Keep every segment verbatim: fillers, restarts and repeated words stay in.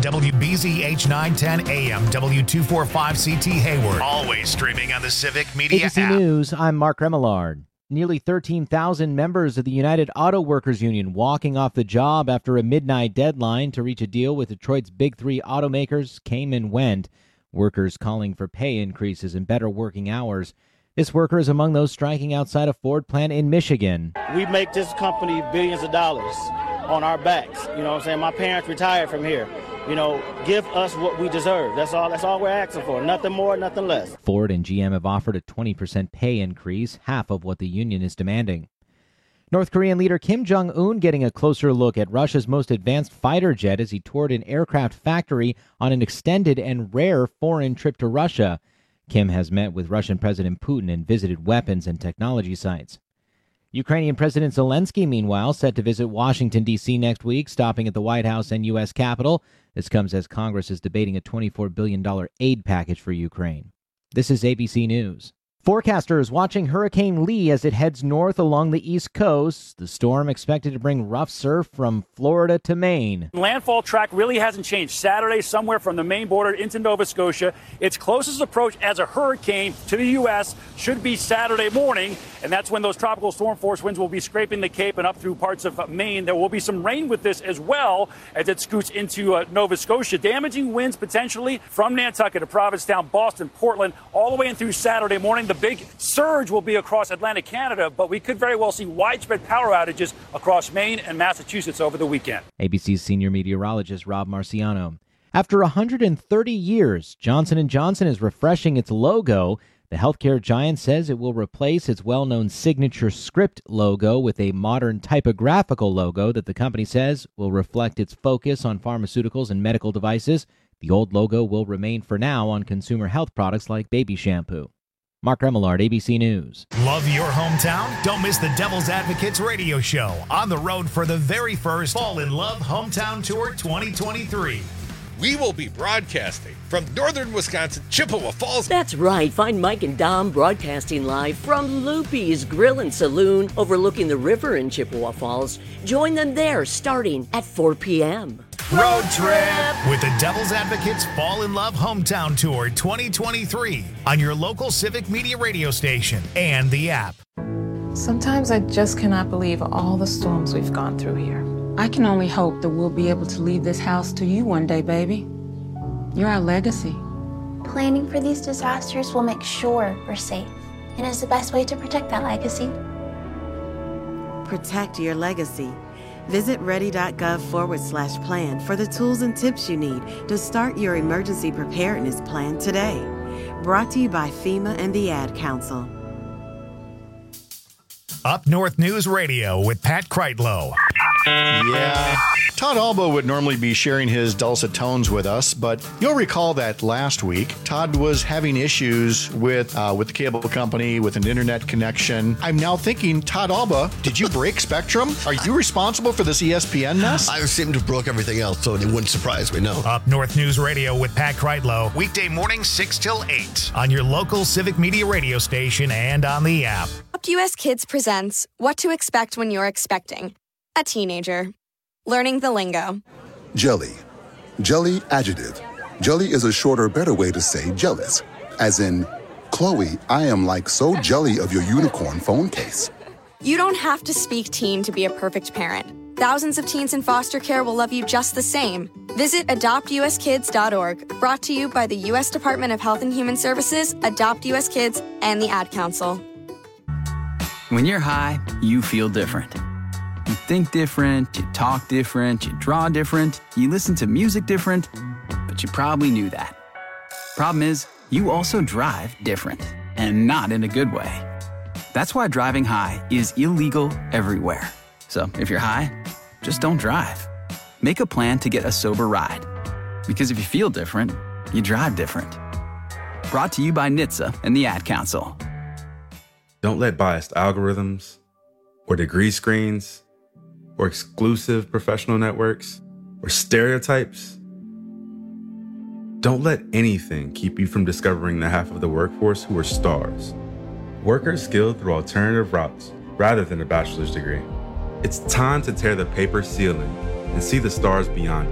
W B Z H nine ten A M, W two forty-five C T Hayward. Always streaming on the Civic Media A B C app. News, I'm Mark Remillard. Nearly thirteen thousand members of the United Auto Workers Union walking off the job after a midnight deadline to reach a deal with Detroit's big three automakers came and went. Workers calling for pay increases and better working hours. This worker is among those striking outside a Ford plant in Michigan. We make this company billions of dollars on our backs. You know what I'm saying? My parents retired from here. You know, give us what we deserve. That's all That's all we're asking for. Nothing more, nothing less. Ford and G M have offered a twenty percent pay increase, half of what the union is demanding. North Korean leader Kim Jong-un getting a closer look at Russia's most advanced fighter jet as he toured an aircraft factory on an extended and rare foreign trip to Russia. Kim has met with Russian President Putin and visited weapons and technology sites. Ukrainian President Zelensky, meanwhile, set to visit Washington, D C next week, stopping at the White House and U S Capitol. This comes as Congress is debating a twenty-four billion dollars aid package for Ukraine. This is A B C News. Forecasters watching Hurricane Lee as it heads north along the East Coast. The storm expected to bring rough surf from Florida to Maine. Landfall track really hasn't changed. Saturday, somewhere from the Maine border into Nova Scotia. Its closest approach as a hurricane to the U S should be Saturday morning, and that's when those tropical storm force winds will be scraping the Cape and up through parts of Maine. There will be some rain with this as well as it scoots into uh, Nova Scotia. Damaging winds potentially from Nantucket to Provincetown, Boston, Portland, all the way in through Saturday morning. The big surge will be across Atlantic Canada, but we could very well see widespread power outages across Maine and Massachusetts over the weekend. A B C's senior meteorologist Rob Marciano. After one hundred thirty years, Johnson and Johnson is refreshing its logo. The healthcare giant says it will replace its well-known signature script logo with a modern typographical logo that the company says will reflect its focus on pharmaceuticals and medical devices. The old logo will remain for now on consumer health products like baby shampoo. Mark Remillard, A B C News. Love your hometown? Don't miss the Devil's Advocates radio show on the road for the very first Fall in Love Hometown Tour twenty twenty-three. We will be broadcasting from northern Wisconsin, Chippewa Falls. That's right. Find Mike and Dom broadcasting live from Loopy's Grill and Saloon overlooking the river in Chippewa Falls. Join them there starting at four p.m. Road trip with the Devil's Advocates Fall in Love Hometown Tour twenty twenty-three on your local Civic Media radio station and the app. Sometimes I just cannot believe all the storms we've gone through here. I can only hope that we'll be able to leave this house to you one day, baby. You're our legacy. Planning for these disasters will make sure we're safe, and is the best way to protect that legacy. Protect your legacy. Visit ready.gov forward slash plan for the tools and tips you need to start your emergency preparedness plan today. Brought to you by FEMA and the Ad Council. Up North News Radio with Pat Kreitlow. Yeah. Todd Alba would normally be sharing his dulcet tones with us, but you'll recall that last week, Todd was having issues with uh, with the cable company, with an internet connection. I'm now thinking, Todd Alba, did you break Spectrum? Are you responsible for this E S P N mess? I seem to have broke everything else, so it wouldn't surprise me, no. Up North News Radio with Pat Kreitlow, weekday mornings six till eight on your local Civic Media radio station and on the app. Adopt U S Kids presents What to Expect When You're Expecting a Teenager. Learning the lingo. Jelly. Jelly adjective. Jelly is a shorter, better way to say jealous. As in, Chloe, I am like so jelly of your unicorn phone case. You don't have to speak teen to be a perfect parent. Thousands of teens in foster care will love you just the same. Visit adopt u s kids dot org, brought to you by the U S Department of Health and Human Services, Adopt U S Kids, and the Ad Council. When you're high, you feel different. You think different, you talk different, you draw different, you listen to music different, but you probably knew that. Problem is, you also drive different, and not in a good way. That's why driving high is illegal everywhere. So if you're high, just don't drive. Make a plan to get a sober ride. Because if you feel different, you drive different. Brought to you by N H T S A and the Ad Council. Don't let biased algorithms or degree screens or exclusive professional networks or stereotypes. Don't let anything keep you from discovering the half of the workforce who are stars. Workers skilled through alternative routes rather than a bachelor's degree. It's time to tear the paper ceiling and see the stars beyond it.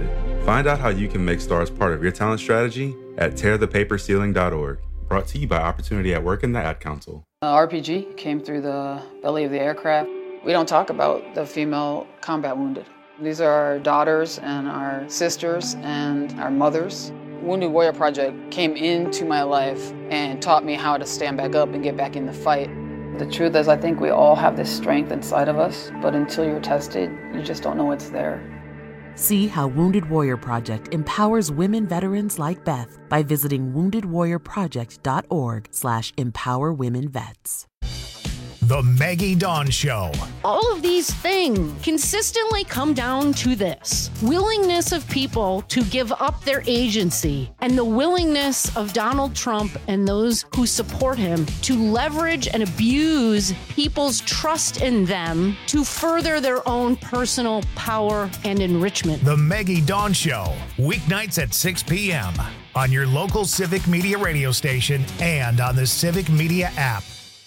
Find out how you can make STARS part of your talent strategy at tear the paper ceiling dot org. Brought to you by Opportunity at Work and the Ad Council. Uh, R P G came through the belly of the aircraft. We don't talk about the female combat wounded. These are our daughters and our sisters and our mothers. Wounded Warrior Project came into my life and taught me how to stand back up and get back in the fight. The truth is, I think we all have this strength inside of us, but until you're tested, you just don't know it's there. See how Wounded Warrior Project empowers women veterans like Beth by visiting wounded warrior project dot org slash empower women vets. The Maggie Dawn Show. All of these things consistently come down to this: willingness of people to give up their agency, and the willingness of Donald Trump and those who support him to leverage and abuse people's trust in them to further their own personal power and enrichment. The Maggie Dawn Show, weeknights at six p.m. on your local Civic Media radio station and on the Civic Media app.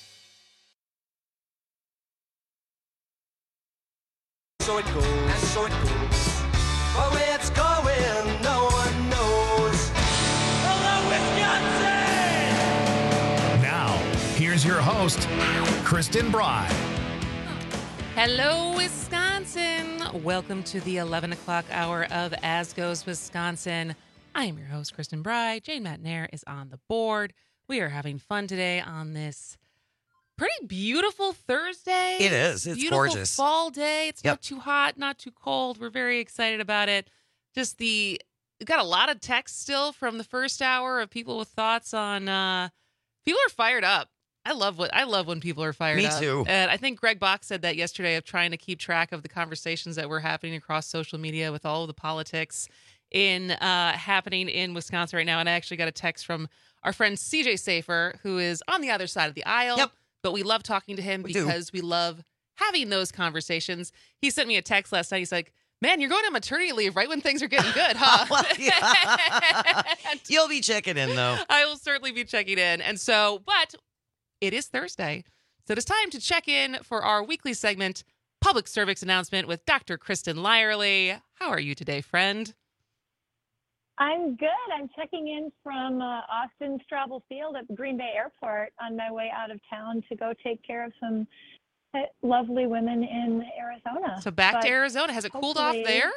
So it goes, and so it goes. But where it's going, no one knows. Hello, Wisconsin! Now, here's your host, Kristen Bry. Hello, Wisconsin. Welcome to the eleven o'clock hour of As Goes Wisconsin. I am your host, Kristen Bry. Jane Matnair is on the board. We are having fun today on this pretty beautiful Thursday. It is. It's beautiful gorgeous. Fall day. It's Yep. not too hot, not too cold. We're very excited about it. Just the, we've got a lot of text still from the first hour of people with thoughts on, uh, people are fired up. I love what I love when people are fired Me up. too. And I think Greg Bach said that yesterday of trying to keep track of the conversations that were happening across social media with all of the politics in uh, happening in Wisconsin right now. And I actually got a text from our friend C J Safer, who is on the other side of the aisle. Yep. But we love talking to him We do. because we love having those conversations. He sent me a text last night. He's like, man, you're going on maternity leave right when things are getting good, huh? Well, yeah. You'll be checking in, though. I will certainly be checking in. And so, but it is Thursday. So it is time to check in for our weekly segment, Public Service Announcement with Doctor Kristen Lyerly. How are you today, friend? I'm good. I'm checking in from uh, Austin Straubel Field at the Green Bay Airport on my way out of town to go take care of some uh, lovely women in Arizona. So back But to Arizona. Has it cooled off hopefully- there?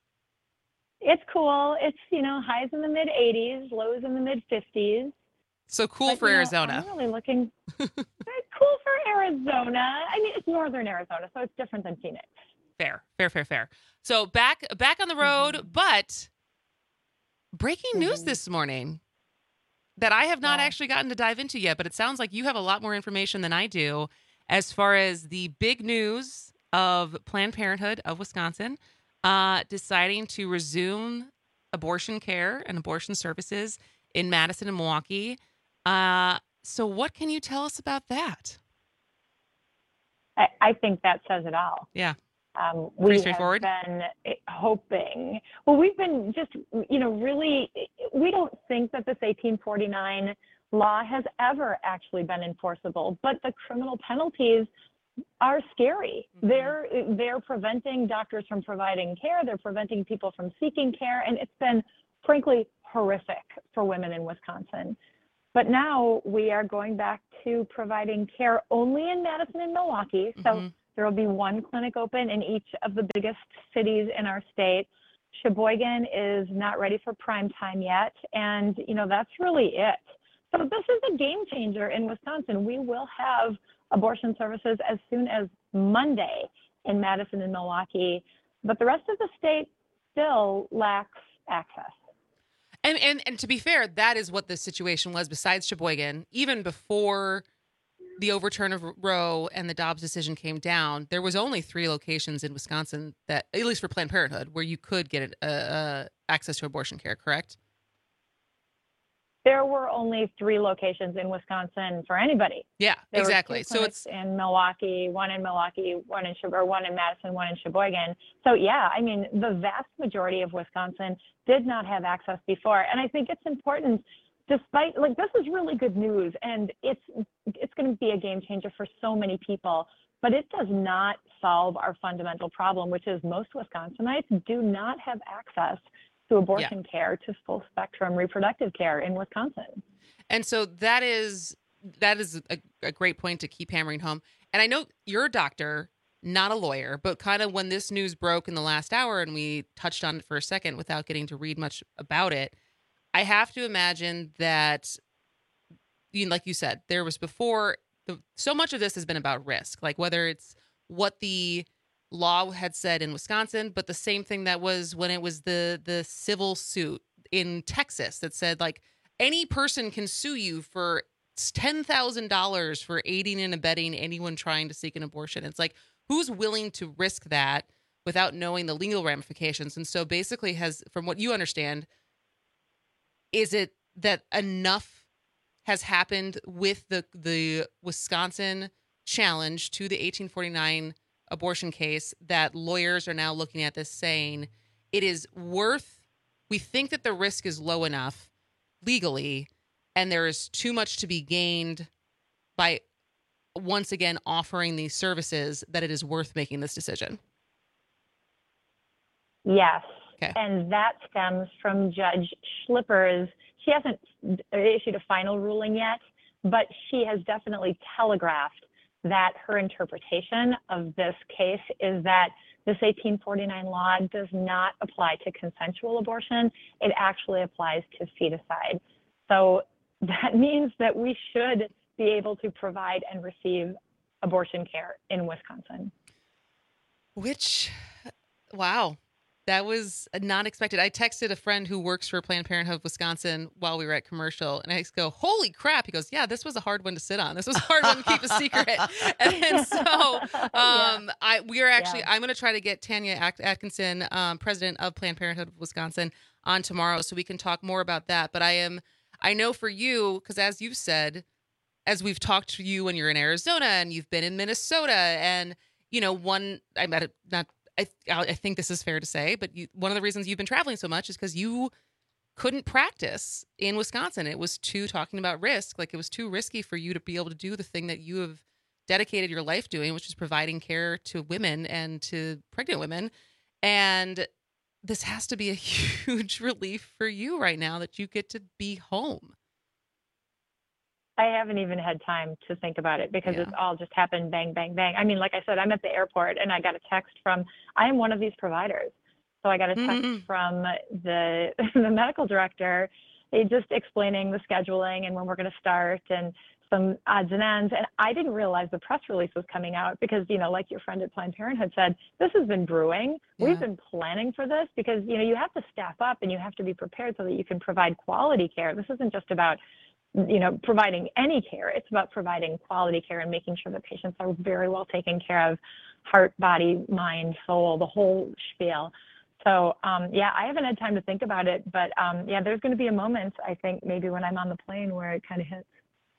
It's cool. It's, you know, highs in the mid eighties, lows in the mid fifties. So cool But, for you know, Arizona. I'm really looking very cool for Arizona. I mean, it's northern Arizona, so it's different than Phoenix. Fair, fair, fair, fair. So back back on the road, Mm-hmm. but breaking news this morning that I have not Yeah. actually gotten to dive into yet, but it sounds like you have a lot more information than I do as far as the big news of Planned Parenthood of Wisconsin uh, deciding to resume abortion care and abortion services in Madison and Milwaukee. Uh, so what can you tell us about that? I, I think that says it all. Yeah. Um, Pretty we straightforward? have been hoping. Well, we've been just, you know, really, we don't think that this eighteen forty-nine law has ever actually been enforceable, but the criminal penalties are scary. Mm-hmm. They're they're preventing doctors from providing care. They're preventing people from seeking care, and it's been, frankly, horrific for women in Wisconsin. But now we are going back to providing care only in Madison and Milwaukee. So Mhm. there will be one clinic open in each of the biggest cities in our state. Sheboygan is not ready for prime time yet, and you know that's really it. So this is a game changer in Wisconsin. We will have abortion services as soon as Monday in Madison and Milwaukee, but the rest of the state still lacks access. And, and and to be fair, that is what the situation was besides Sheboygan. Even before the overturn of Roe and the Dobbs decision came down, there was only three locations in Wisconsin that, at least for Planned Parenthood, where you could get uh, uh, access to abortion care, correct? There were only three locations in Wisconsin for anybody. Yeah, There were exactly. two So clinics it's in Milwaukee, one in Milwaukee, one in Sheb- or one in Madison, one in Sheboygan. So yeah, I mean, the vast majority of Wisconsin did not have access before, and I think it's important. Despite like this is really good news, and it's it's going to be a game changer for so many people. But it does not solve our fundamental problem, which is most Wisconsinites do not have access to abortion yeah. care to full spectrum reproductive care in Wisconsin. And so that is that is a, a great point to keep hammering home. And I know you're a doctor, not a lawyer, but kind of when this news broke in the last hour and we touched on it for a second without getting to read much about it, I have to imagine that, you know, like you said, there was before, the, so much of this has been about risk, like whether it's what the law had said in Wisconsin, but the same thing that was when it was the the civil suit in Texas that said, like, any person can sue you for ten thousand dollars for aiding and abetting anyone trying to seek an abortion. It's like, who's willing to risk that without knowing the legal ramifications? And so basically has, from what you understand, is it that enough has happened with the the Wisconsin challenge to the eighteen forty-nine abortion case that lawyers are now looking at this saying it is worth, we think that the risk is low enough legally and there is too much to be gained by once again offering these services that it is worth making this decision? Yes. Okay. And that stems from Judge Schlipper's, she hasn't issued a final ruling yet, but she has definitely telegraphed that her interpretation of this case is that this eighteen forty-nine law does not apply to consensual abortion. It actually applies to feticide. So that means that we should be able to provide and receive abortion care in Wisconsin. Which, wow. That was not expected. I texted a friend who works for Planned Parenthood of Wisconsin while we were at commercial, and I just go, holy crap. He goes, yeah, this was a hard one to sit on. This was a hard one to keep a secret. And, and so um, yeah. I we are actually, yeah. I'm going to try to get Tanya Atkinson, um, president of Planned Parenthood of Wisconsin, on tomorrow so we can talk more about that. But I am, I know for you, because as you've said, as we've talked to you when you're in Arizona and you've been in Minnesota, and, you know, one, I'm at a, not, I, I think this is fair to say, but you, one of the reasons you've been traveling so much is because you couldn't practice in Wisconsin. It was too, talking about risk, like it was too risky for you to be able to do the thing that you have dedicated your life doing, which is providing care to women and to pregnant women. And this has to be a huge relief for you right now that you get to be home. I haven't even had time to think about it because Yeah. it's all just happened bang, bang, bang. I mean, like I said, I'm at the airport and I got a text from, I am one of these providers. So I got a text Mhm. from the the medical director, eh, just explaining the scheduling and when we're going to start and some odds and ends. And I didn't realize the press release was coming out because, you know, like your friend at Planned Parenthood said, this has been brewing. Yeah. We've been planning for this because, you know, you have to staff up and you have to be prepared so that you can provide quality care. This isn't just about, you know, providing any care. It's about providing quality care and making sure that patients are very well taken care of, heart, body, mind, soul, the whole spiel. So, um, yeah, I haven't had time to think about it, but um, yeah, there's going to be a moment, I think, maybe when I'm on the plane where it kind of hits.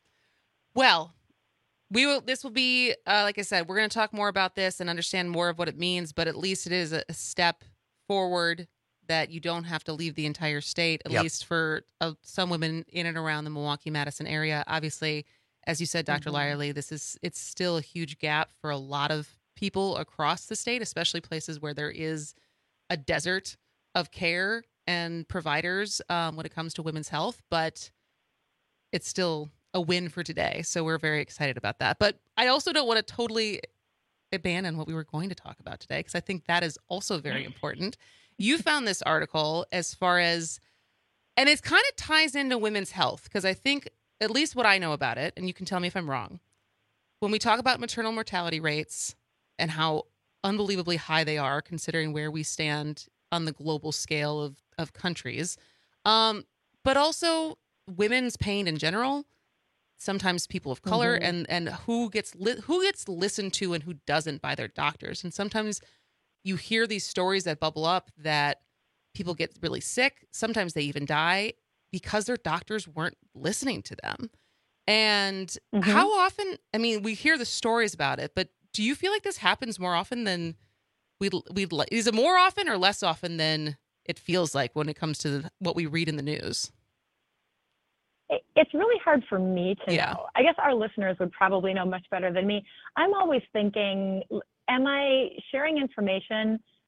Well, we will, this will be, uh, like I said, we're going to talk more about this and understand more of what it means, but at least it is a, a step forward that you don't have to leave the entire state, at Yep. least for uh, some women in and around the Milwaukee-Madison area. Obviously, as you said, Doctor Mhm. Lyerly, this is, it's still a huge gap for a lot of people across the state, especially places where there is a desert of care and providers um, when it comes to women's health, but it's still a win for today. So we're very excited about that. But I also don't want to totally abandon what we were going to talk about today, because I think that is also very important. You found this article as far as, and it kind of ties into women's health, because I think, at least what I know about it, and you can tell me if I'm wrong, when we talk about maternal mortality rates and how unbelievably high they are, considering where we stand on the global scale of, of countries, um, but also women's pain in general, sometimes people of color, Mhm. and and who gets li- who gets listened to and who doesn't by their doctors. And sometimes you hear these stories that bubble up that people get really sick. Sometimes they even die because their doctors weren't listening to them. And Mhm. how often, I mean, we hear the stories about it, but do you feel like this happens more often than we'd, we'd like? Is it more often or less often than it feels like when it comes to the, what we read in the news? It- It's really hard for me to Yeah. know. I guess our listeners would probably know much better than me. I'm always thinking, l- am I sharing information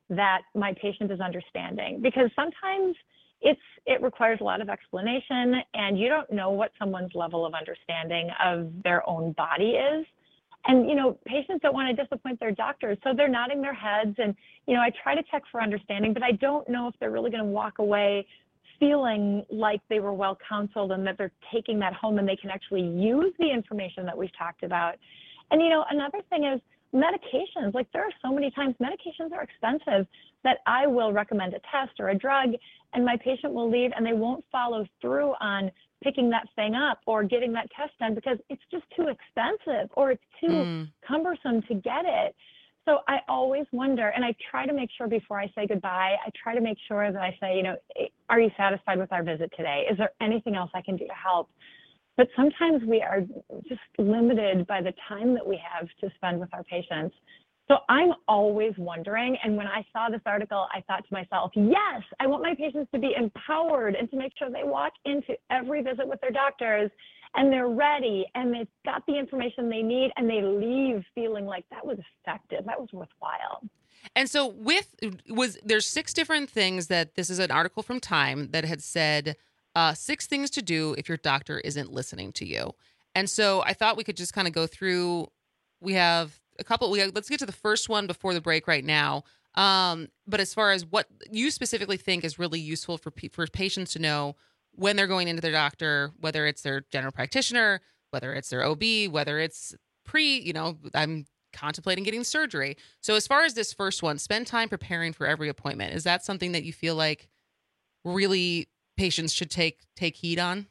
that my patient is understanding, because sometimes it's it requires a lot of explanation, and you don't know what someone's level of understanding of their own body is. And, you know, patients don't want to disappoint their doctors, so they're nodding their heads. And, you know, I try to check for understanding, but I don't know if they're really going to walk away feeling like they were well counseled and that they're taking that home and they can actually use the information that we've talked about. And, you know, another thing is medications. Like, there are so many times medications are expensive that I will recommend a test or a drug, and my patient will leave and they won't follow through on picking that thing up or getting that test done because it's just too expensive or it's too mm. cumbersome to get it. So I always wonder, and I try to make sure before I say goodbye, I try to make sure that I say, you know, are you satisfied with our visit today? Is there anything else I can do to help? But sometimes we are just limited by the time that we have to spend with our patients. So I'm always wondering, and when I saw this article, I thought to myself, yes, I want my patients to be empowered and to make sure they walk into every visit with their doctors and they're ready and they've got the information they need and they leave feeling like that was effective, that was worthwhile. And so with, was there's six different things that, this is an article from Time that had said, uh, six things to do if your doctor isn't listening to you. And so I thought we could just kind of go through, we have a couple, we have, let's get to the first one before the break right now. Um, but as far as what you specifically think is really useful for for patients to know when they're going into their doctor, whether it's their general practitioner, whether it's their O B, whether it's pre, you know, I'm contemplating getting surgery. So as far as this first one, spend time preparing for every appointment. Is that something that you feel like really patients should take take heed on?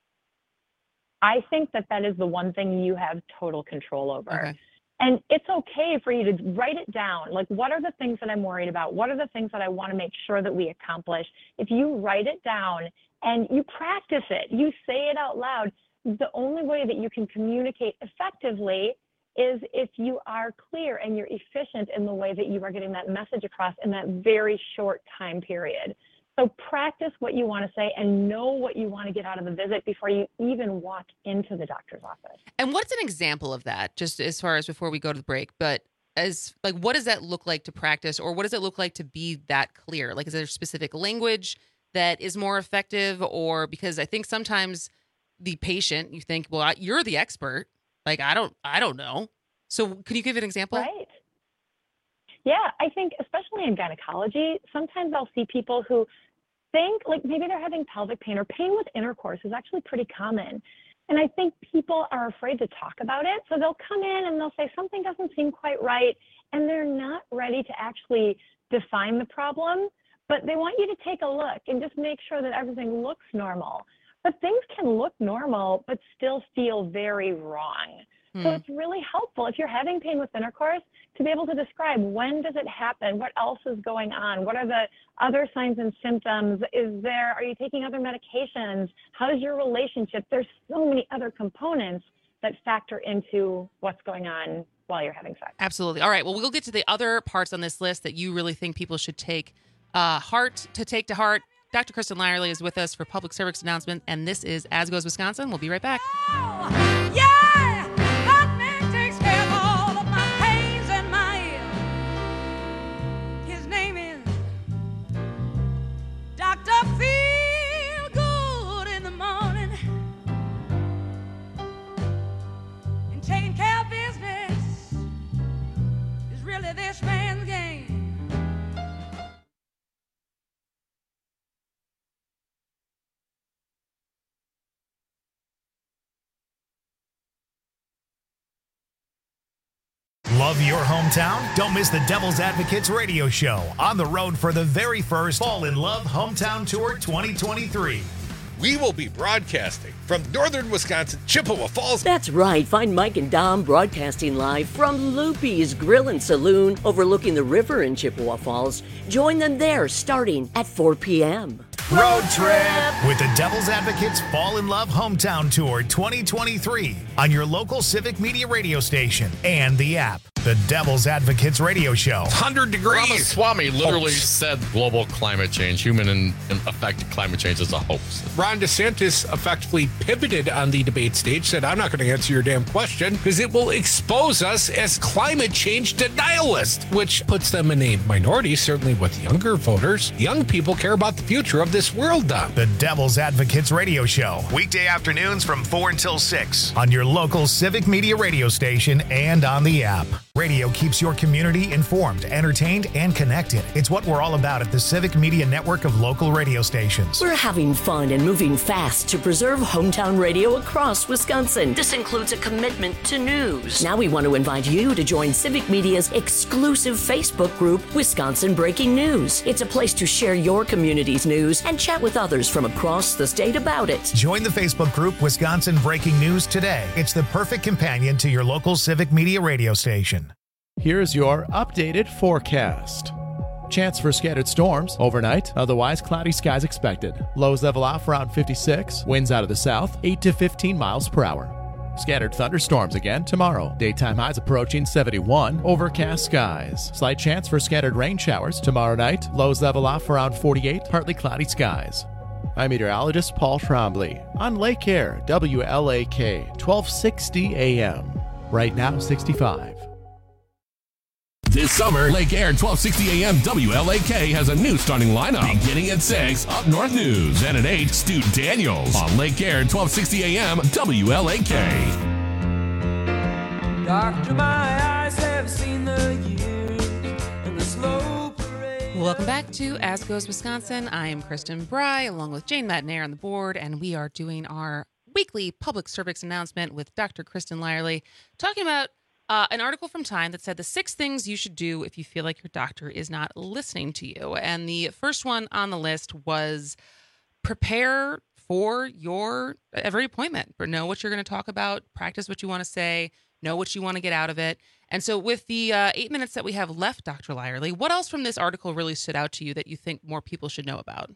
I think that that is the one thing you have total control over. Okay. And it's okay for you to write it down. Like, what are the things that I'm worried about? What are the things that I want to make sure that we accomplish? If you write it down and you practice it, you say it out loud, the only way that you can communicate effectively is if you are clear and you're efficient in the way that you are getting that message across in that very short time period. So practice what you want to say and know what you want to get out of the visit before you even walk into the doctor's office. And what's an example of that, just as far as before we go to the break, but as like, what does that look like to practice, or what does it look like to be that clear? Like, is there specific language that is more effective? Or because I think sometimes the patient, you think, well, you're the expert. Like, I don't, I don't know. So can you give an example? Right. Yeah, I think especially in gynecology, sometimes I'll see people who think like maybe they're having pelvic pain or pain with intercourse is actually pretty common. And I think people are afraid to talk about it. So they'll come in and they'll say something doesn't seem quite right. And they're not ready to actually define the problem, but they want you to take a look and just make sure that everything looks normal. But things can look normal, but still feel very wrong. So it's really helpful if you're having pain with intercourse to be able to describe when does it happen, what else is going on, what are the other signs and symptoms, is there, are you taking other medications, how is your relationship? There's so many other components that factor into what's going on while you're having sex. Absolutely. All right, well, we'll get to the other parts on this list that you really think people should take uh, heart to take to heart. Doctor Kristen Lyerly is with us for public service announcement, and this is As Goes Wisconsin. We'll be right back. Oh, yeah! Feel good in the morning and taking care of business is really this man's game. Love your hometown? Don't miss the Devil's Advocates radio show on the road for the very first Fall in Love Hometown Tour twenty twenty-three. We will be broadcasting from northern Wisconsin, Chippewa Falls. That's right. Find Mike and Dom broadcasting live from Loopy's Grill and Saloon overlooking the river in Chippewa Falls. Join them there starting at four p.m. Road trip with the Devil's Advocates Fall in Love Hometown Tour twenty twenty-three on your local Civic Media radio station and the app. The Devil's Advocates Radio Show. one hundred degrees. Ramaswamy literally said global climate change, human and affected climate change is a hoax. Ron DeSantis effectively pivoted on the debate stage, said, I'm not going to answer your damn question because it will expose us as climate change denialists, which puts them in a minority, certainly with younger voters. Young people care about the future of this world, Don. The Devil's Advocates Radio Show. Weekday afternoons from four until six on your local Civic Media radio station and on the app. Radio keeps your community informed, entertained, and connected. It's what we're all about at the Civic Media network of local radio stations. We're having fun and moving fast to preserve hometown radio across Wisconsin. This includes a commitment to news. Now we want to invite you to join Civic Media's exclusive Facebook group, Wisconsin Breaking News. It's a place to share your community's news and chat with others from across the state about it. Join the Facebook group Wisconsin Breaking News today. It's the perfect companion to your local Civic Media radio station. Here's your updated forecast. Chance for scattered storms overnight, otherwise cloudy skies expected. Lows level off around fifty-six, winds out of the south, eight to fifteen miles per hour. Scattered thunderstorms again tomorrow. Daytime highs approaching seventy-one, overcast skies. Slight chance for scattered rain showers tomorrow night. Lows level off around forty-eight, partly cloudy skies. I'm meteorologist Paul Trombley on Lake Air, W L A K, twelve sixty A M. Right now, sixty-five. This summer, Lake Air twelve sixty A M W L A K has a new starting lineup. Beginning at six, Up North News. And at eight, Stu Daniels on Lake Air twelve sixty A M W L A K. Doctor, my eyes have seen the years and the slow parade. Welcome back to As Goes Wisconsin. I am Kristen Bry, along with Jane Matnair on the board, and we are doing our weekly public service announcement with Doctor Kristen Lyerly, talking about Uh, an article from Time that said the six things you should do if you feel like your doctor is not listening to you. And the first one on the list was prepare for your every appointment. Know what you're going to talk about, practice what you want to say, know what you want to get out of it. And so with the uh, eight minutes that we have left, Doctor Lyerly, what else from this article really stood out to you that you think more people should know about?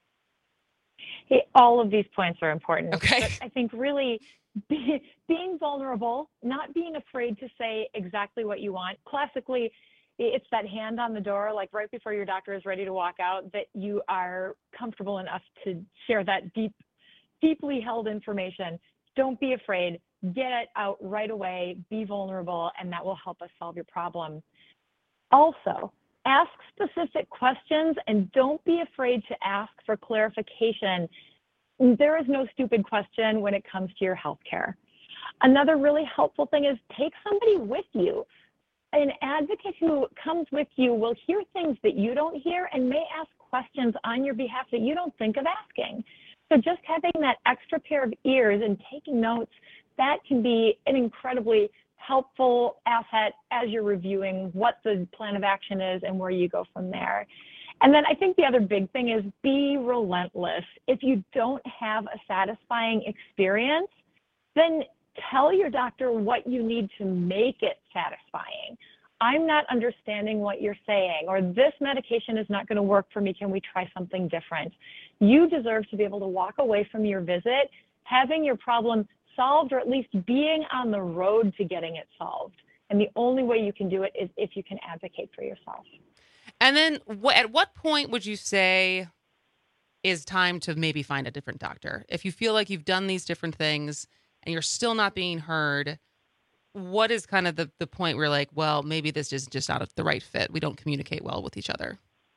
Hey, all of these points are important. Okay. But I think really be, being vulnerable, not being afraid to say exactly what you want. Classically, it's that hand on the door, like right before your doctor is ready to walk out, that you are comfortable enough to share that deep, deeply held information. Don't be afraid. Get it out right away. Be vulnerable, and that will help us solve your problem. Also, ask specific questions and don't be afraid to ask for clarification. There is no stupid question when it comes to your healthcare. Another really helpful thing is take somebody with you. An advocate who comes with you will hear things that you don't hear and may ask questions on your behalf that you don't think of asking. So just having that extra pair of ears and taking notes, that can be an incredibly helpful asset as you're reviewing what the plan of action is and where you go from there. And then I think the other big thing is be relentless. If you don't have a satisfying experience, then tell your doctor what you need to make it satisfying. I'm not understanding what you're saying, or this medication is not going to work for me. Can we try something different? You deserve to be able to walk away from your visit having your problem solved, or at least being on the road to getting it solved. And the only way you can do it is if you can advocate for yourself. And then wh- at what point would you say is time to maybe find a different doctor? If you feel like you've done these different things and you're still not being heard, what is kind of the, the point where you're like, well, maybe this is just not the right fit. We don't communicate well with each other.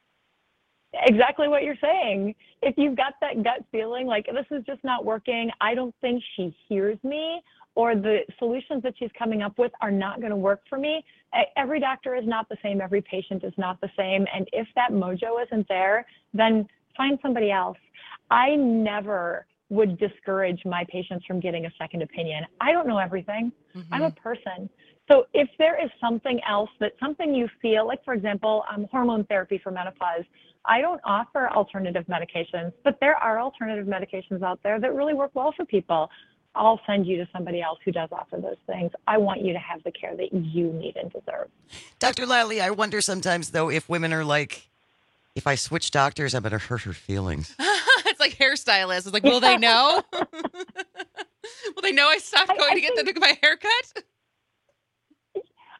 Exactly what you're saying. If you've got that gut feeling like this is just not working, I don't think she hears me, or the solutions that she's coming up with are not going to work for me. Every doctor is not the same. Every patient is not the same. And if that mojo isn't there, then find somebody else. I never would discourage my patients from getting a second opinion. I don't know everything. Mm-hmm. I'm a person. So if there is something else, that something you feel, like for example, um, hormone therapy for menopause, I don't offer alternative medications, but there are alternative medications out there that really work well for people. I'll send you to somebody else who does offer those things. I want you to have the care that you need and deserve. Doctor Lyerly, I wonder sometimes, though, if women are like, if I switch doctors, I'm going to hurt her feelings. It's like hairstylists. It's like, will they know? Will they know I stopped going I, I to get think, the, my haircut?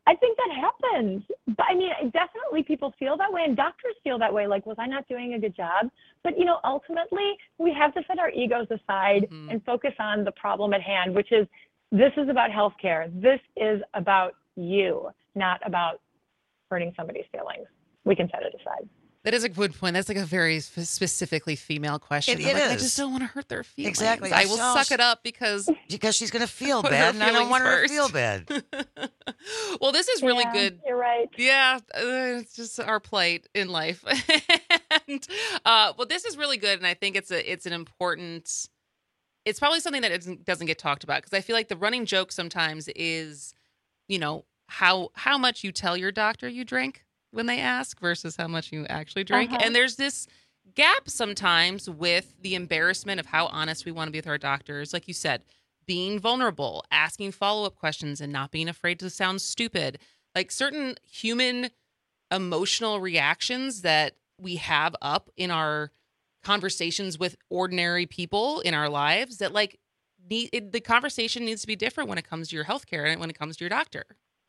I think that happens. But I mean, definitely people feel that way, and doctors feel that way. Like, was I not doing a good job? But, you know, ultimately, we have to set our egos aside mm-hmm. and focus on the problem at hand, which is this is about healthcare. This is about you, not about hurting somebody's feelings. We can set it aside. That is a good point. That's like a very specifically female question. It, it like, is. I just don't want to hurt their feelings. Exactly. I will so, suck it up because because she's going to feel bad, and I don't want her first. to feel bad. Well, this is really yeah, good. You're right. Yeah, uh, it's just our plight in life. and uh, well, this is really good, and I think it's a it's an important. It's probably something that isn't, doesn't get talked about because I feel like the running joke sometimes is, you know, how how much you tell your doctor you drink when they ask versus how much you actually drink. Uh-huh. And there's this gap sometimes with the embarrassment of how honest we want to be with our doctors. Like you said, being vulnerable, asking follow-up questions and not being afraid to sound stupid. Like certain human emotional reactions that we have up in our conversations with ordinary people in our lives that like need, it, the conversation needs to be different when it comes to your healthcare and when it comes to your doctor.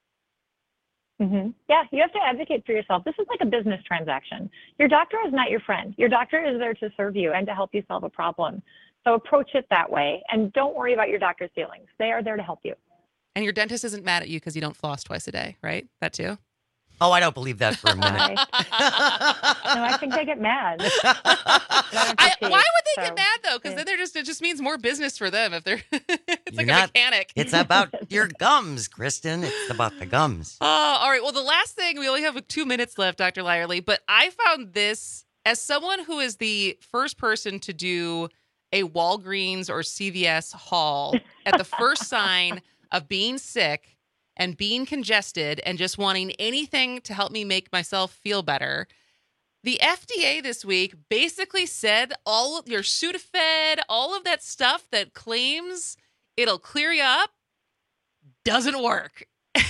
Mm-hmm. Yeah, you have to advocate for yourself. This is like a business transaction. Your doctor is not your friend. Your doctor is there to serve you and to help you solve a problem. So approach it that way, and don't worry about your doctor's feelings. They are there to help you. And your dentist isn't mad at you because you don't floss twice a day, right? That too? Oh, I don't believe that for a minute. no, I think they get mad. I, why would they so, get mad though? Because yeah. then they're just it just means more business for them if they're it's You're like not, a mechanic. It's about your gums, Kristen. It's about the gums. Oh, uh, all right. Well, the last thing, we only have two minutes left, Doctor Lyerly, but I found this as someone who is the first person to do a Walgreens or C V S haul at the first sign of being sick and being congested and just wanting anything to help me make myself feel better. The F D A this week basically said all of your Sudafed, all of that stuff that claims it'll clear you up doesn't work.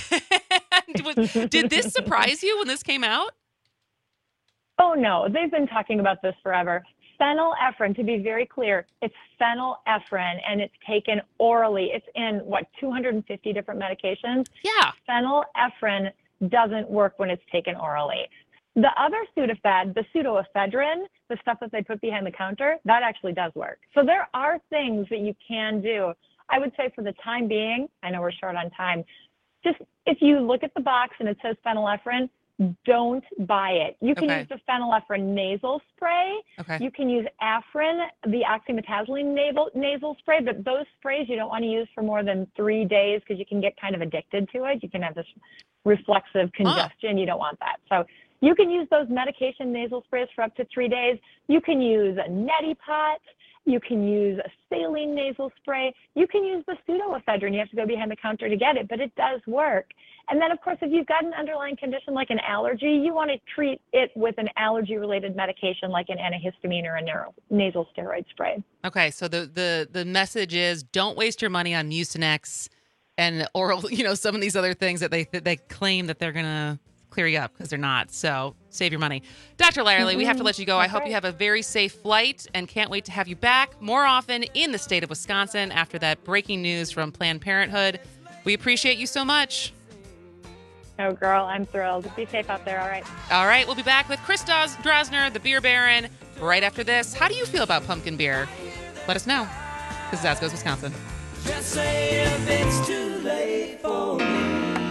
Did this surprise you when this came out? Oh, no. They've been talking about this forever. Phenylephrine, to be very clear, it's phenylephrine, and it's taken orally. It's in, what, two hundred fifty different medications? Yeah. Phenylephrine doesn't work when it's taken orally. The other Sudafed, the pseudoephedrine, the stuff that they put behind the counter, that actually does work. So there are things that you can do. I would say for the time being, I know we're short on time, just if you look at the box and it says phenylephrine, don't buy it. You can okay. use the phenylephrine nasal spray. Okay. You can use Afrin, the oxymetazoline nasal, nasal spray, but those sprays you don't want to use for more than three days because you can get kind of addicted to it. You can have this reflexive congestion. Huh. You don't want that. So you can use those medication nasal sprays for up to three days. You can use a neti pot. You can use a saline nasal spray. You can use the pseudoephedrine. You have to go behind the counter to get it, but it does work. And then, of course, if you've got an underlying condition like an allergy, you want to treat it with an allergy-related medication like an antihistamine or a neuro- nasal steroid spray. Okay, so the, the, the message is don't waste your money on Mucinex and oral, you know, some of these other things that they that they claim that they're going to clear you up because they're not. So save your money. Doctor Lyerly, mm-hmm. we have to let you go. That's I hope right. you have a very safe flight and can't wait to have you back more often in the state of Wisconsin after that breaking news from Planned Parenthood. We appreciate you so much. Oh, girl, I'm thrilled. Be safe out there, all right? All right, we'll be back with Chris Drosner, the Beer Baron, right after this. How do you feel about pumpkin beer? Let us know. This is As Goes Wisconsin. Just say if it's too late for me.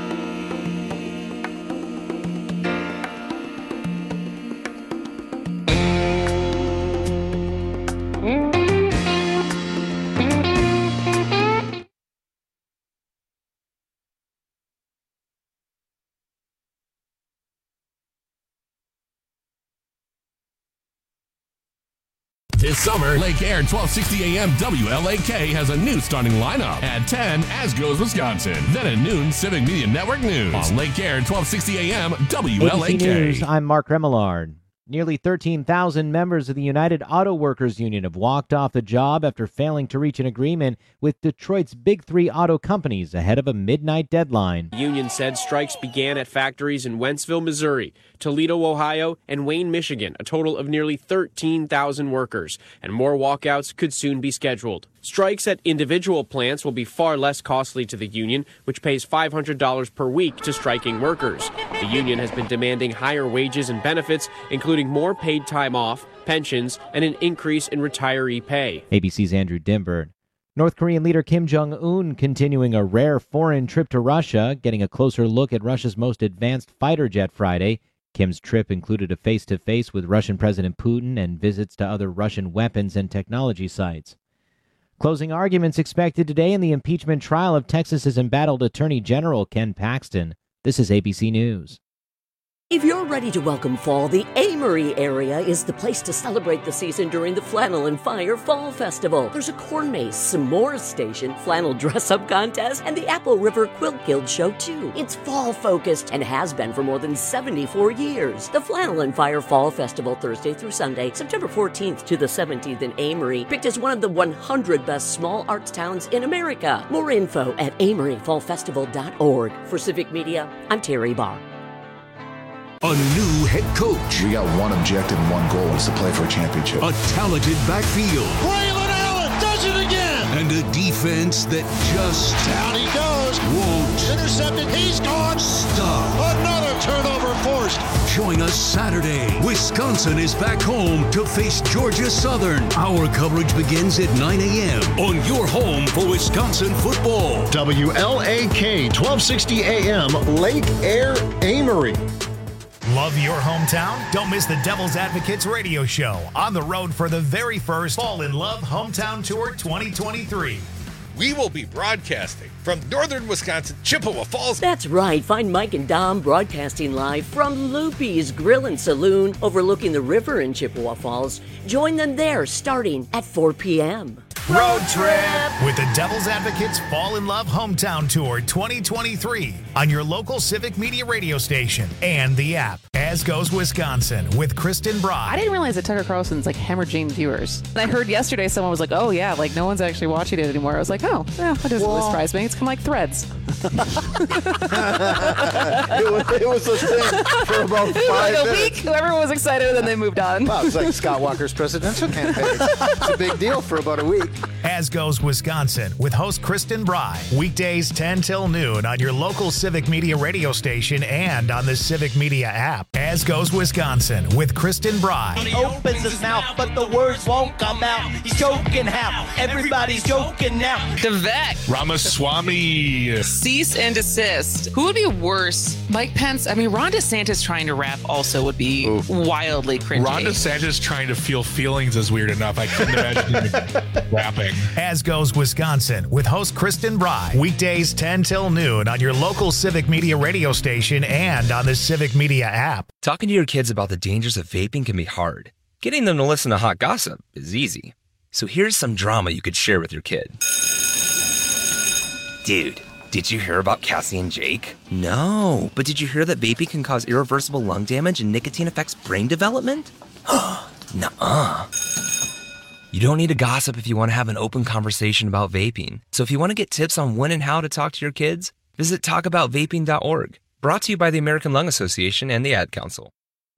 This summer, Lake Air twelve sixty A M W L A K has a new starting lineup. At ten, As Goes Wisconsin. Then at noon, Civic Media Network News. On Lake Air twelve sixty A M W L A K. A B C News, I'm Mark Remillard. Nearly thirteen thousand members of the United Auto Workers Union have walked off the job after failing to reach an agreement with Detroit's big three auto companies ahead of a midnight deadline. The union said strikes began at factories in Wentzville, Missouri, Toledo, Ohio, and Wayne, Michigan, a total of nearly thirteen thousand workers, and more walkouts could soon be scheduled. Strikes at individual plants will be far less costly to the union, which pays five hundred dollars per week to striking workers. The union has been demanding higher wages and benefits, including more paid time off, pensions, and an increase in retiree pay. A B C's Andrew Dimbert. North Korean leader Kim Jong-un continuing a rare foreign trip to Russia, getting a closer look at Russia's most advanced fighter jet Friday. Kim's trip included a face-to-face with Russian President Putin and visits to other Russian weapons and technology sites. Closing arguments expected today in the impeachment trial of Texas's embattled Attorney General Ken Paxton. This is A B C News. If you're ready to welcome fall, the Amory area is the place to celebrate the season during the Flannel and Fire Fall Festival. There's a corn maze, s'mores station, flannel dress-up contest, and the Apple River Quilt Guild show, too. It's fall-focused and has been for more than seventy-four years. The Flannel and Fire Fall Festival, Thursday through Sunday, September fourteenth to the seventeenth in Amory, picked as one of the one hundred best small arts towns in America. More info at amory fall festival dot org. For Civic Media, I'm Terry Barr. A new head coach. We got one objective and one goal is to play for a championship. A talented backfield. Braylon Allen does it again. And a defense that just Down he goes. won't Intercepted. He's gone. stop. Another turnover forced. Join us Saturday. Wisconsin is back home to face Georgia Southern. Our coverage begins at nine a.m. on your home for Wisconsin football. W L A K twelve sixty A M, Lake Air, Amory. Love your hometown? Don't miss the Devil's Advocates radio show on the road for the very first Fall in Love Hometown Tour twenty twenty-three. We will be broadcasting from northern Wisconsin, Chippewa Falls. That's right. Find Mike and Dom broadcasting live from Loopy's Grill and Saloon overlooking the river in Chippewa Falls. Join them there starting at four p.m. Road trip with the Devil's Advocates Fall in Love Hometown Tour twenty twenty-three on your local Civic Media radio station and the app. As Goes Wisconsin with Kristen Bry. I didn't realize that Tucker Carlson's like hemorrhaging viewers. And I heard yesterday someone was like, oh yeah, like no one's actually watching it anymore. I was like, oh, yeah, that doesn't really surprise me. It's kind of like Threads. it, was, it was a thing for about five like a minutes. week, everyone was excited, and then they moved on. Wow, it's like Scott Walker's presidential campaign. It's a big deal for about a week. As Goes Wisconsin with host Kristen Bry. Weekdays ten till noon on your local Civic Media radio station and on the Civic Media app. As Goes Wisconsin with Kristen Bry. He opens his mouth, but the words won't come out. He's joking how? Everybody's joking now. The vet. Ramaswamy. Cease and desist. Who would be worse? Mike Pence? I mean, Ron DeSantis trying to rap also would be Oof. wildly cringy. Ron DeSantis trying to feel feelings is weird enough. I couldn't imagine him rapping. As Goes Wisconsin with host Kristen Bry. Weekdays ten till noon on your local Civic Media radio station and on the Civic Media app. Talking to your kids about the dangers of vaping can be hard. Getting them to listen to hot gossip is easy. So here's some drama you could share with your kid. Dude, did you hear about Cassie and Jake? No, but did you hear that vaping can cause irreversible lung damage and nicotine affects brain development? Nuh-uh. You don't need to gossip if you want to have an open conversation about vaping. So if you want to get tips on when and how to talk to your kids, visit talk about vaping dot org. Brought to you by the American Lung Association and the Ad Council.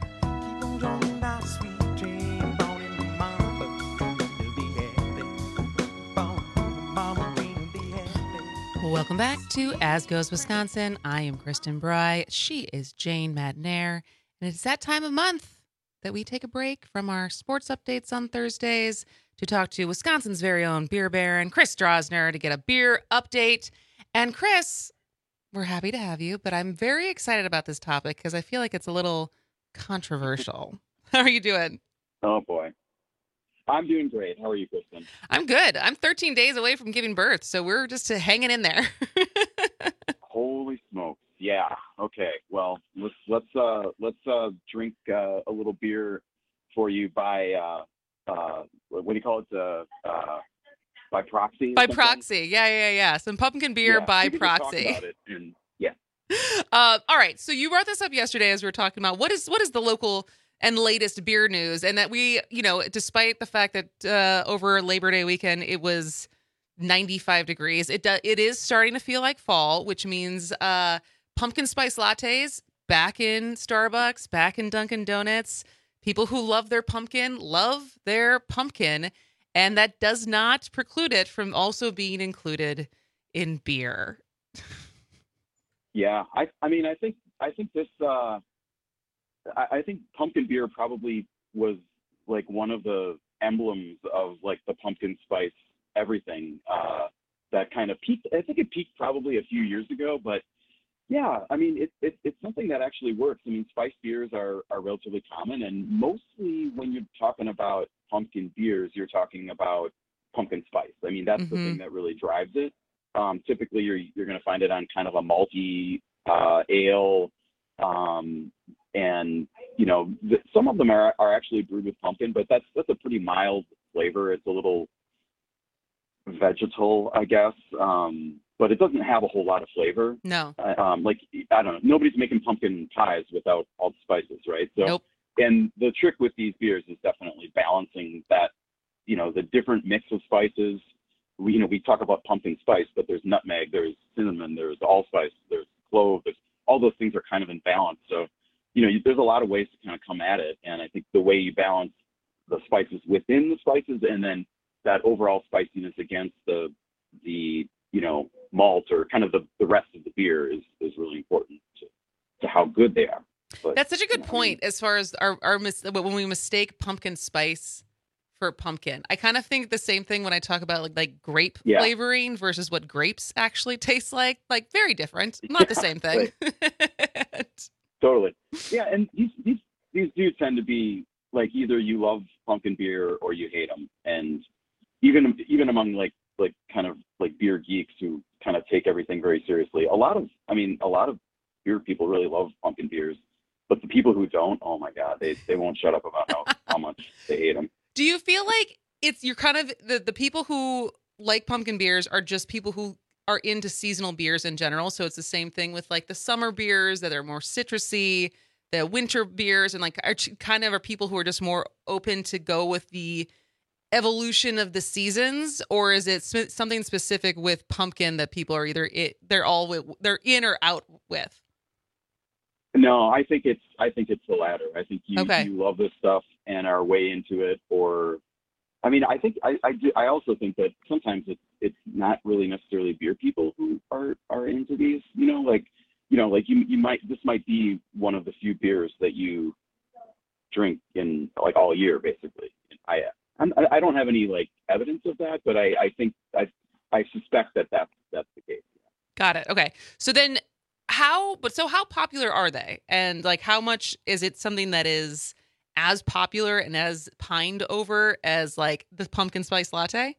Welcome back to As Goes Wisconsin. I am Kristen Bry. She is Jane Madnair. And it's that time of month that we take a break from our sports updates on Thursdays to talk to Wisconsin's very own beer baron, Chris Drosner, to get a beer update. And Chris, we're happy to have you, but I'm very excited about this topic because I feel like it's a little controversial. How are you doing? Oh, boy. I'm doing great. How are you, Kristen? I'm good. I'm thirteen days away from giving birth, so we're just hanging in there. Holy smokes. Yeah. Okay. Well, let's let's uh let's uh drink uh, a little beer for you by uh uh what do you call it? Uh, uh by proxy. By proxy. Yeah, yeah, yeah. Some pumpkin beer yeah, by we proxy. Talk about it and, yeah. Uh, all right. So you brought this up yesterday as we were talking about what is what is the local and latest beer news, and that we, you know, despite the fact that uh, over Labor Day weekend it was ninety-five degrees, it do, it is starting to feel like fall, which means uh, pumpkin spice lattes back in Starbucks, back in Dunkin' Donuts. People who love their pumpkin love their pumpkin, And that does not preclude it from also being included in beer. Yeah, I I mean I think I think this uh, I, I think pumpkin beer probably was like one of the emblems of like the pumpkin spice everything uh, that kind of peaked. I think it peaked probably a few years ago, but yeah, I mean it, it it's something that actually works. I mean spice beers are are relatively common, and mostly when you're talking about pumpkin beers, you're talking about pumpkin spice. I mean that's Mm-hmm. the thing that really drives it. Um, typically, you're you're going to find it on kind of a malty uh, ale, um, and you know th- some of them are are actually brewed with pumpkin, but that's that's a pretty mild flavor. It's a little vegetal, I guess, um, but it doesn't have a whole lot of flavor. No. Uh, um, like I don't know, nobody's making pumpkin pies without all the spices, right? So, Nope. and the trick with these beers is definitely balancing that, you know, the different mix of spices. We, you know, we talk about pumpkin spice, but there's nutmeg, there's cinnamon, there's allspice, there's clove, there's all those things are kind of in balance. So, you know, you, there's a lot of ways to kind of come at it. And I think the way you balance the spices within the spices and then that overall spiciness against the, the, you know, malt or kind of the, the rest of the beer is, is really important to, to how good they are. But, That's such a good you know, point as far as our, our mis- when we mistake pumpkin spice for pumpkin. I kind of think the same thing when I talk about like like grape Yeah. flavoring versus what grapes actually taste like. Like very different, not the same thing. Totally. Yeah, and these these these do tend to be like either you love pumpkin beer or you hate them, and even even among like like kind of like beer geeks who kind of take everything very seriously. A lot of I mean a lot of beer people really love pumpkin beers, but the people who don't, oh my god, they they won't shut up about how how much they hate them. Do you feel like it's you're kind of the, the people who like pumpkin beers are just people who are into seasonal beers in general? So it's the same thing with like the summer beers that are more citrusy, the winter beers, and like are kind of are people who are just more open to go with the evolution of the seasons, or is it sp- something specific with pumpkin that people are either it, they're all with, they're in or out with? No, I think it's I think it's the latter. I think you Okay. you love this stuff and are way into it, or I mean, I think I I, do, I also think that sometimes it's it's not really necessarily beer people who are are into these. You know, like you know, like you you might this might be one of the few beers that you drink in like all year, basically. I I'm, I don't have any like evidence of that, but I I think I I suspect that that's that's the case. Got it. Okay. So then how, but so how popular are they? And like, how much is it something that is as popular and as pined over as like the pumpkin spice latte?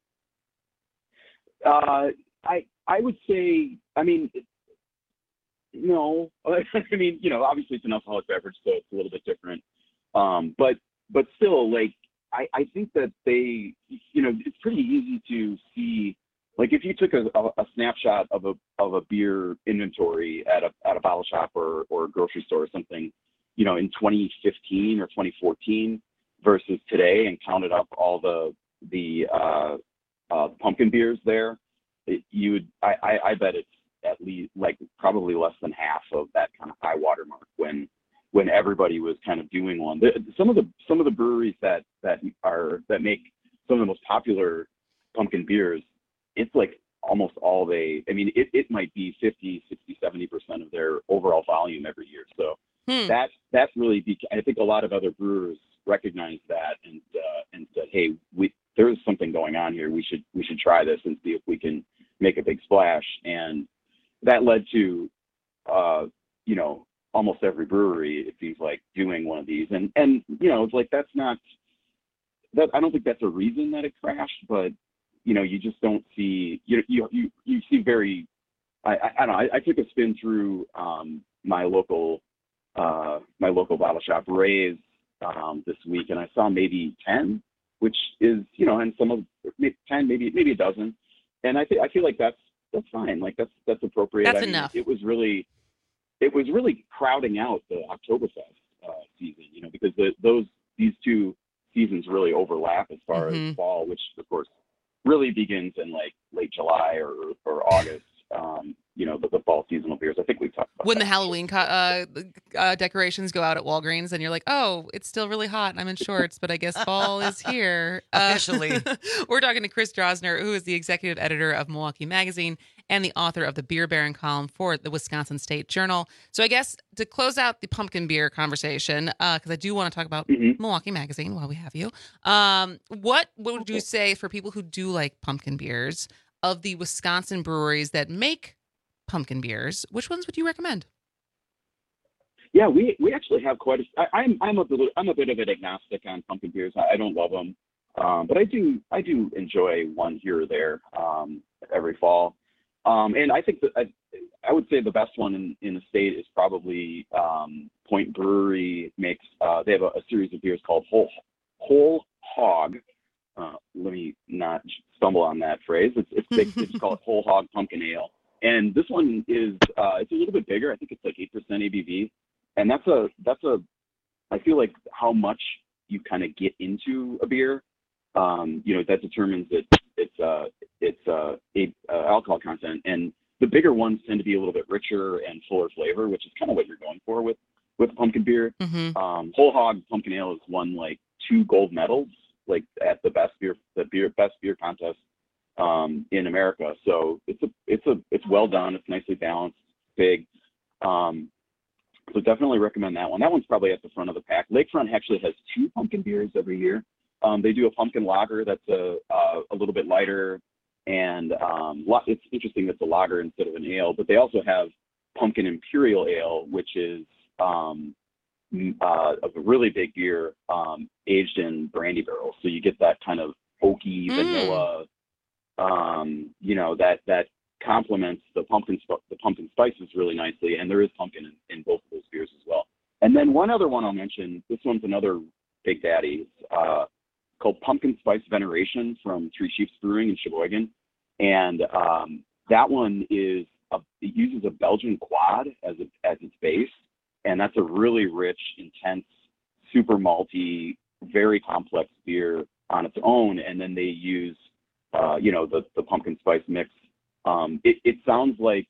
Uh, I I would say, I mean, no, I mean, you know, obviously it's an alcoholic beverage, so it's a little bit different. Um, but but still, like, I, I think that they, you know, it's pretty easy to see. Like if you took a, a, a snapshot of a of a beer inventory at a at a bottle shop or, or a grocery store or something, you know, in twenty fifteen or twenty fourteen versus today, and counted up all the the uh, uh, pumpkin beers there, it, you would I, I, I bet it's at least like probably less than half of that kind of high water mark when when everybody was kind of doing one. The, some of the some of the breweries that that are that make some of the most popular pumpkin beers, it's like almost all they, I mean, it, it might be fifty, sixty, seventy percent of their overall volume every year. So Hmm. that, that's really, be, I think a lot of other brewers recognize that and, uh, and said, hey, we, there's something going on here. We should, we should try this and see if we can make a big splash. And that led to, uh, you know, almost every brewery, it seems like, doing one of these. And, and, you know, it's like, that's not, that, I don't think that's a reason that it crashed, but you know, you just don't see, you you you, you see very, I, I, I don't know, I, I took a spin through um, my local, uh, my local bottle shop, Ray's, um, this week, and I saw maybe ten, which is, you know, and some of, maybe ten, maybe, maybe a dozen. And I think, I feel like that's, that's fine. Like that's, that's appropriate. That's I mean, enough. It was really, it was really crowding out the Oktoberfest uh, season, you know, because the, those, these two seasons really overlap as far Mhm. as fall, which of course really begins in like late July or, or August. um, you know, the, the fall seasonal beers. I think we talked about When that. the Halloween co- uh, uh, decorations go out at Walgreens, and you're like, "Oh, it's still really hot. And I'm in shorts, but I guess fall is here." Uh, Officially. We're talking to Chris Drosner, who is the executive editor of Milwaukee Magazine and the author of the Beer Baron column for the Wisconsin State Journal. So I guess to close out the pumpkin beer conversation, because uh, I do want to talk about mm-hmm. Milwaukee Magazine while we have you, um, what, what would you say for people who do like pumpkin beers of the Wisconsin breweries that make pumpkin beers? Which ones would you recommend? Yeah, we, we actually have quite a. I, I'm I'm a bit, I'm a bit of an agnostic on pumpkin beers. I, I don't love them, um, but I do I do enjoy one here or there um, every fall. Um, and I think that I, I would say the best one in, in the state is probably um, Point Brewery makes. Uh, they have a, a series of beers called Whole Whole Hog. Uh, let me not stumble on that phrase. It's it's they, they just call it Whole Hog Pumpkin Ale. And this one is uh, it's a little bit bigger. I think it's like eight percent A B V, and that's a that's a I feel like how much you kind of get into a beer, um, you know, that determines it it's uh it's uh, a, uh alcohol content. And the bigger ones tend to be a little bit richer and fuller flavor, which is kind of what you're going for with with pumpkin beer. Mm-hmm. Um, Whole Hog Pumpkin Ale has won like two gold medals, like at the best beer the beer best beer contest. Um, in America, so it's a it's a it's well done. It's nicely balanced, big. Um, so definitely recommend that one. That one's probably at the front of the pack. Lakefront actually has two pumpkin beers every year. Um, they do a pumpkin lager that's a uh, a little bit lighter, and um, it's interesting that's a lager instead of an ale. But they also have pumpkin imperial ale, which is um, uh, a really big beer um, aged in brandy barrels. So you get that kind of oaky Mm. vanilla. Um, you know, that, that complements the pumpkin, sp- the pumpkin spices really nicely. And there is pumpkin in, in both of those beers as well. And then one other one I'll mention, this one's another Big Daddy, uh, called Pumpkin Spice Veneration from Three Sheeps Brewing in Sheboygan. And, um, that one is, a, it uses a Belgian quad as a, as its base. And that's a really rich, intense, super malty, very complex beer on its own. And then they use, Uh, you know, the, the pumpkin spice mix. Um, it, it sounds like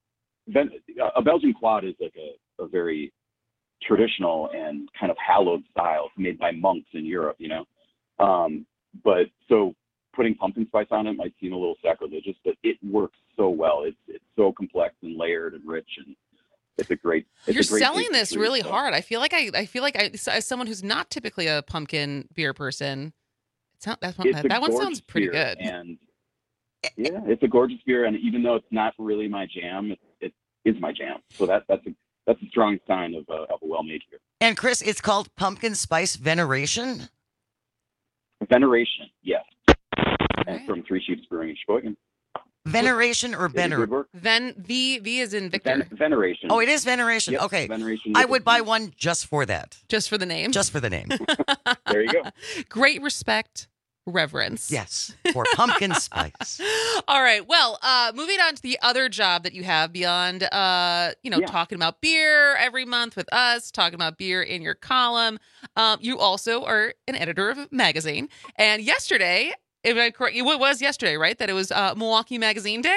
a Belgian quad is like a, a very traditional and kind of hallowed style. It's made by monks in Europe, you know. Um, but so putting pumpkin spice on it might seem a little sacrilegious, but it works so well. It's it's so complex and layered and rich, and it's a great. It's You're a great selling taste this treat, really so. hard. I feel like I, I feel like I, as someone who's not typically a pumpkin beer person, it sound, that, It's that, a that one sounds gorgeous pretty beer, good. And yeah, it's a gorgeous beer, and even though it's not really my jam, it, it is my jam. So that that's a that's a strong sign of a, of a well-made beer. And Chris, it's called Pumpkin Spice Veneration. Veneration, yes, and from Three Sheeps Brewing in Sheboygan. Veneration or They did good vener? work. Ven V V is in Victor. Ven- veneration. Oh, it is veneration. Yep, Okay, veneration I with would a buy V. one just for that. Just for the name. Just for the name. There you go. Great respect, reverence. Yes, for pumpkin spice. All right. Well, uh, moving on to the other job that you have beyond, uh, you know, Yeah. talking about beer every month with us, talking about beer in your column. Um, you also are an editor of a magazine. And yesterday, if I correct, it was yesterday, right? That it was uh, Milwaukee Magazine Day.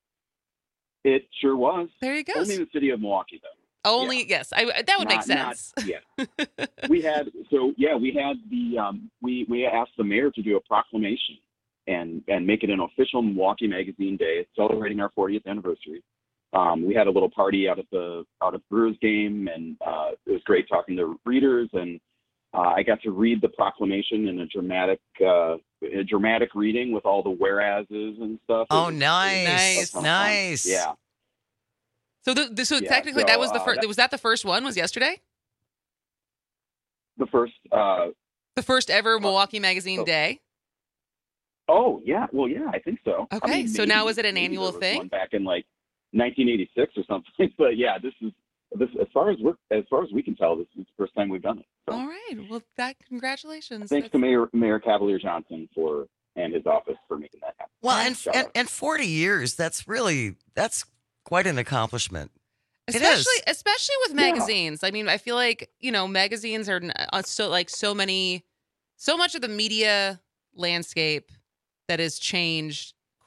It sure was. There you go. Only in the city of Milwaukee, though. Only yes, I that would make Not- sense. Not, yeah. we had so yeah we had the um, we we asked the mayor to do a proclamation and and make it an official Milwaukee Magazine Day, celebrating our fortieth anniversary. Um, we had a little party out at the out at the Brewers game, and uh, it was great talking to readers, and uh, I got to read the proclamation in a dramatic uh, a dramatic reading with all the whereases and stuff. It Oh, was- nice, it was a ton of fun. nice. Yeah. So the, the so Yeah, technically so, that was the uh, first. that- Was that the first one? Was yesterday The first. Uh, the first ever Milwaukee Magazine oh. Day? Oh yeah, well yeah, I think so. I Okay, mean, so maybe- now is it an maybe annual there was thing? one back in like nineteen eighty-six or something, but yeah, this is this as far as we're as far as we can tell, this is the first time we've done it. So All right. Well, that congratulations. thanks to Mayor Mayor Cavalier Johnson for and his office for making that happen. Well, and, Shout and out. and forty years, that's really, that's quite an accomplishment. It is. especially especially with Yeah. magazines. I mean, I feel like, you know, magazines are uh, so like so many so much of the media landscape that has changed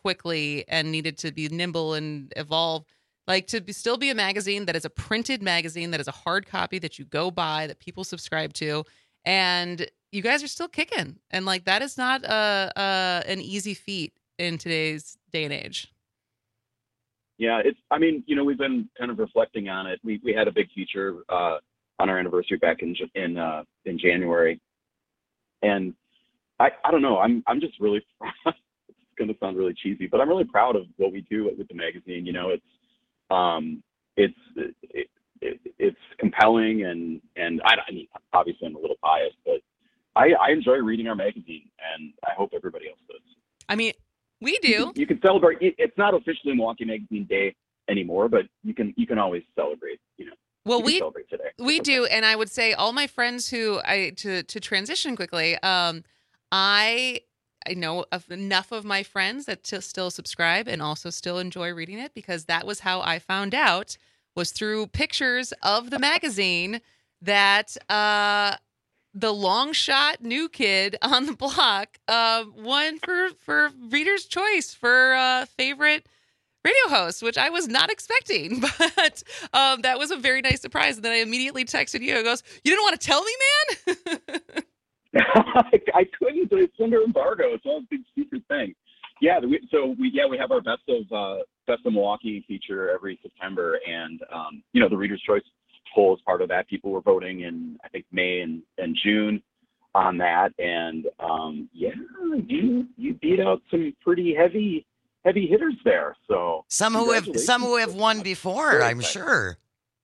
quickly and needed to be nimble and evolve. Like to be, still be a magazine that is a printed magazine, that is a hard copy that you go buy, that people subscribe to, and you guys are still kicking. And like that is not a, a an easy feat in today's day and age. Yeah, it's. I mean, you know, we've been kind of reflecting on it. We we had a big feature uh, on our anniversary back in in uh, in January, and I I don't know. I'm I'm just really. It's going to sound really cheesy, but I'm really proud of what we do with the magazine. You know, it's. Um, it's it, it, it's compelling, and and I, I mean, obviously I'm a little biased, but I, I enjoy reading our magazine, and I hope everybody else does. I mean, we do. You can, you can celebrate. It's not officially Milwaukee Magazine Day anymore, but you can you can always celebrate. You know. Well, you we celebrate today. we do, and I would say all my friends who I to to transition quickly. Um, I. I know of enough of my friends that t- still subscribe and also still enjoy reading it, because that was how I found out, was through pictures of the magazine that uh, the long shot new kid on the block uh, won for, for Reader's Choice for uh, favorite radio host, which I was not expecting, but um, that was a very nice surprise. And then I immediately texted you and goes, "You didn't want to tell me, man?" I couldn't. It's under embargo. It's all a big secret thing. Yeah. We, so we yeah we have our best of uh, best of Milwaukee feature every September, and um, you know the Reader's Choice poll is part of that. People were voting in I think May and, and June on that, and um, yeah, you you beat out some pretty heavy heavy hitters there. So some who have some who have won before, I'm sure.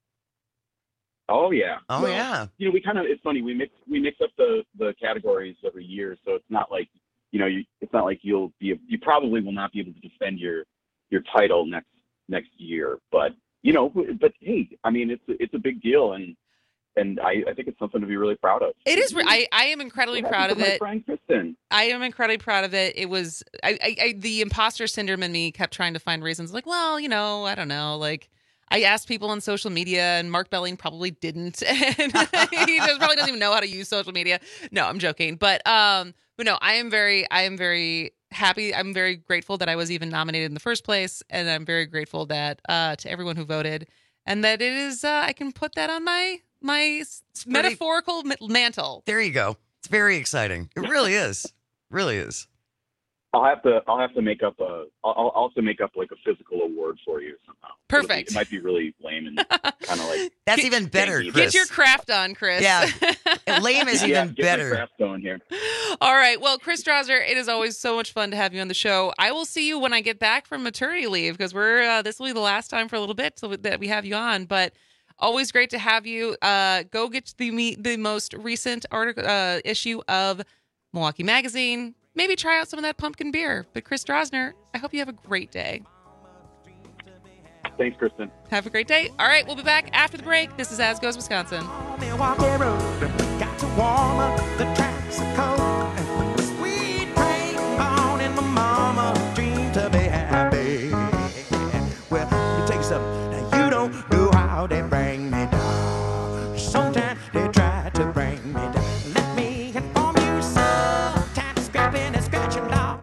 Oh yeah. Oh well, yeah. You know, we kind of, it's funny, we mix we mix up the, the categories every year, so it's not like, you know, you it's not like you'll be you probably will not be able to defend your your title next next year, but you know, but hey, I mean, it's it's a big deal, and and I, I think it's something to be really proud of. It is. I, I am incredibly proud of it. Brian Kristen. I am incredibly proud of it. It was I, I, I the imposter syndrome in me kept trying to find reasons, like, well, you know, I don't know, like. I asked people on social media, and Mark Belling probably didn't. And he just probably doesn't even know how to use social media. No, I'm joking. But um, but no, I am very, I am very happy. I'm very grateful that I was even nominated in the first place, and I'm very grateful that uh, to everyone who voted, and that it is. Uh, I can put that on my my metaphorical pretty, mantle. There you go. It's very exciting. It really is. Really is. I'll have to. I'll have to make up a. I'll also make up like a physical award for you somehow. Perfect. Be, it might be really lame and kind of like. That's even better, Chris. Get your craft on, Chris. Yeah, lame is yeah, even get better. My craft on here. All right. Well, Chris Strausser, it is always so much fun to have you on the show. I will see you when I get back from maternity leave, because we're uh, this will be the last time for a little bit so that we have you on. But always great to have you. Uh, go get the the most recent article uh, issue of Milwaukee Magazine. Maybe try out some of that pumpkin beer. But Chris Strausser, I hope you have a great day. Thanks, Kristen. Have a great day. All right, we'll be back after the break. This is As Goes Wisconsin. Milwaukee Road, got to warm up the tracks of cold. Sweet rain on in my mama, dream to be happy. Well, let me take something. Now you don't know how they bring me down. Sometimes they try to bring me down. Let me inform you, sometimes scrapping and scratching down.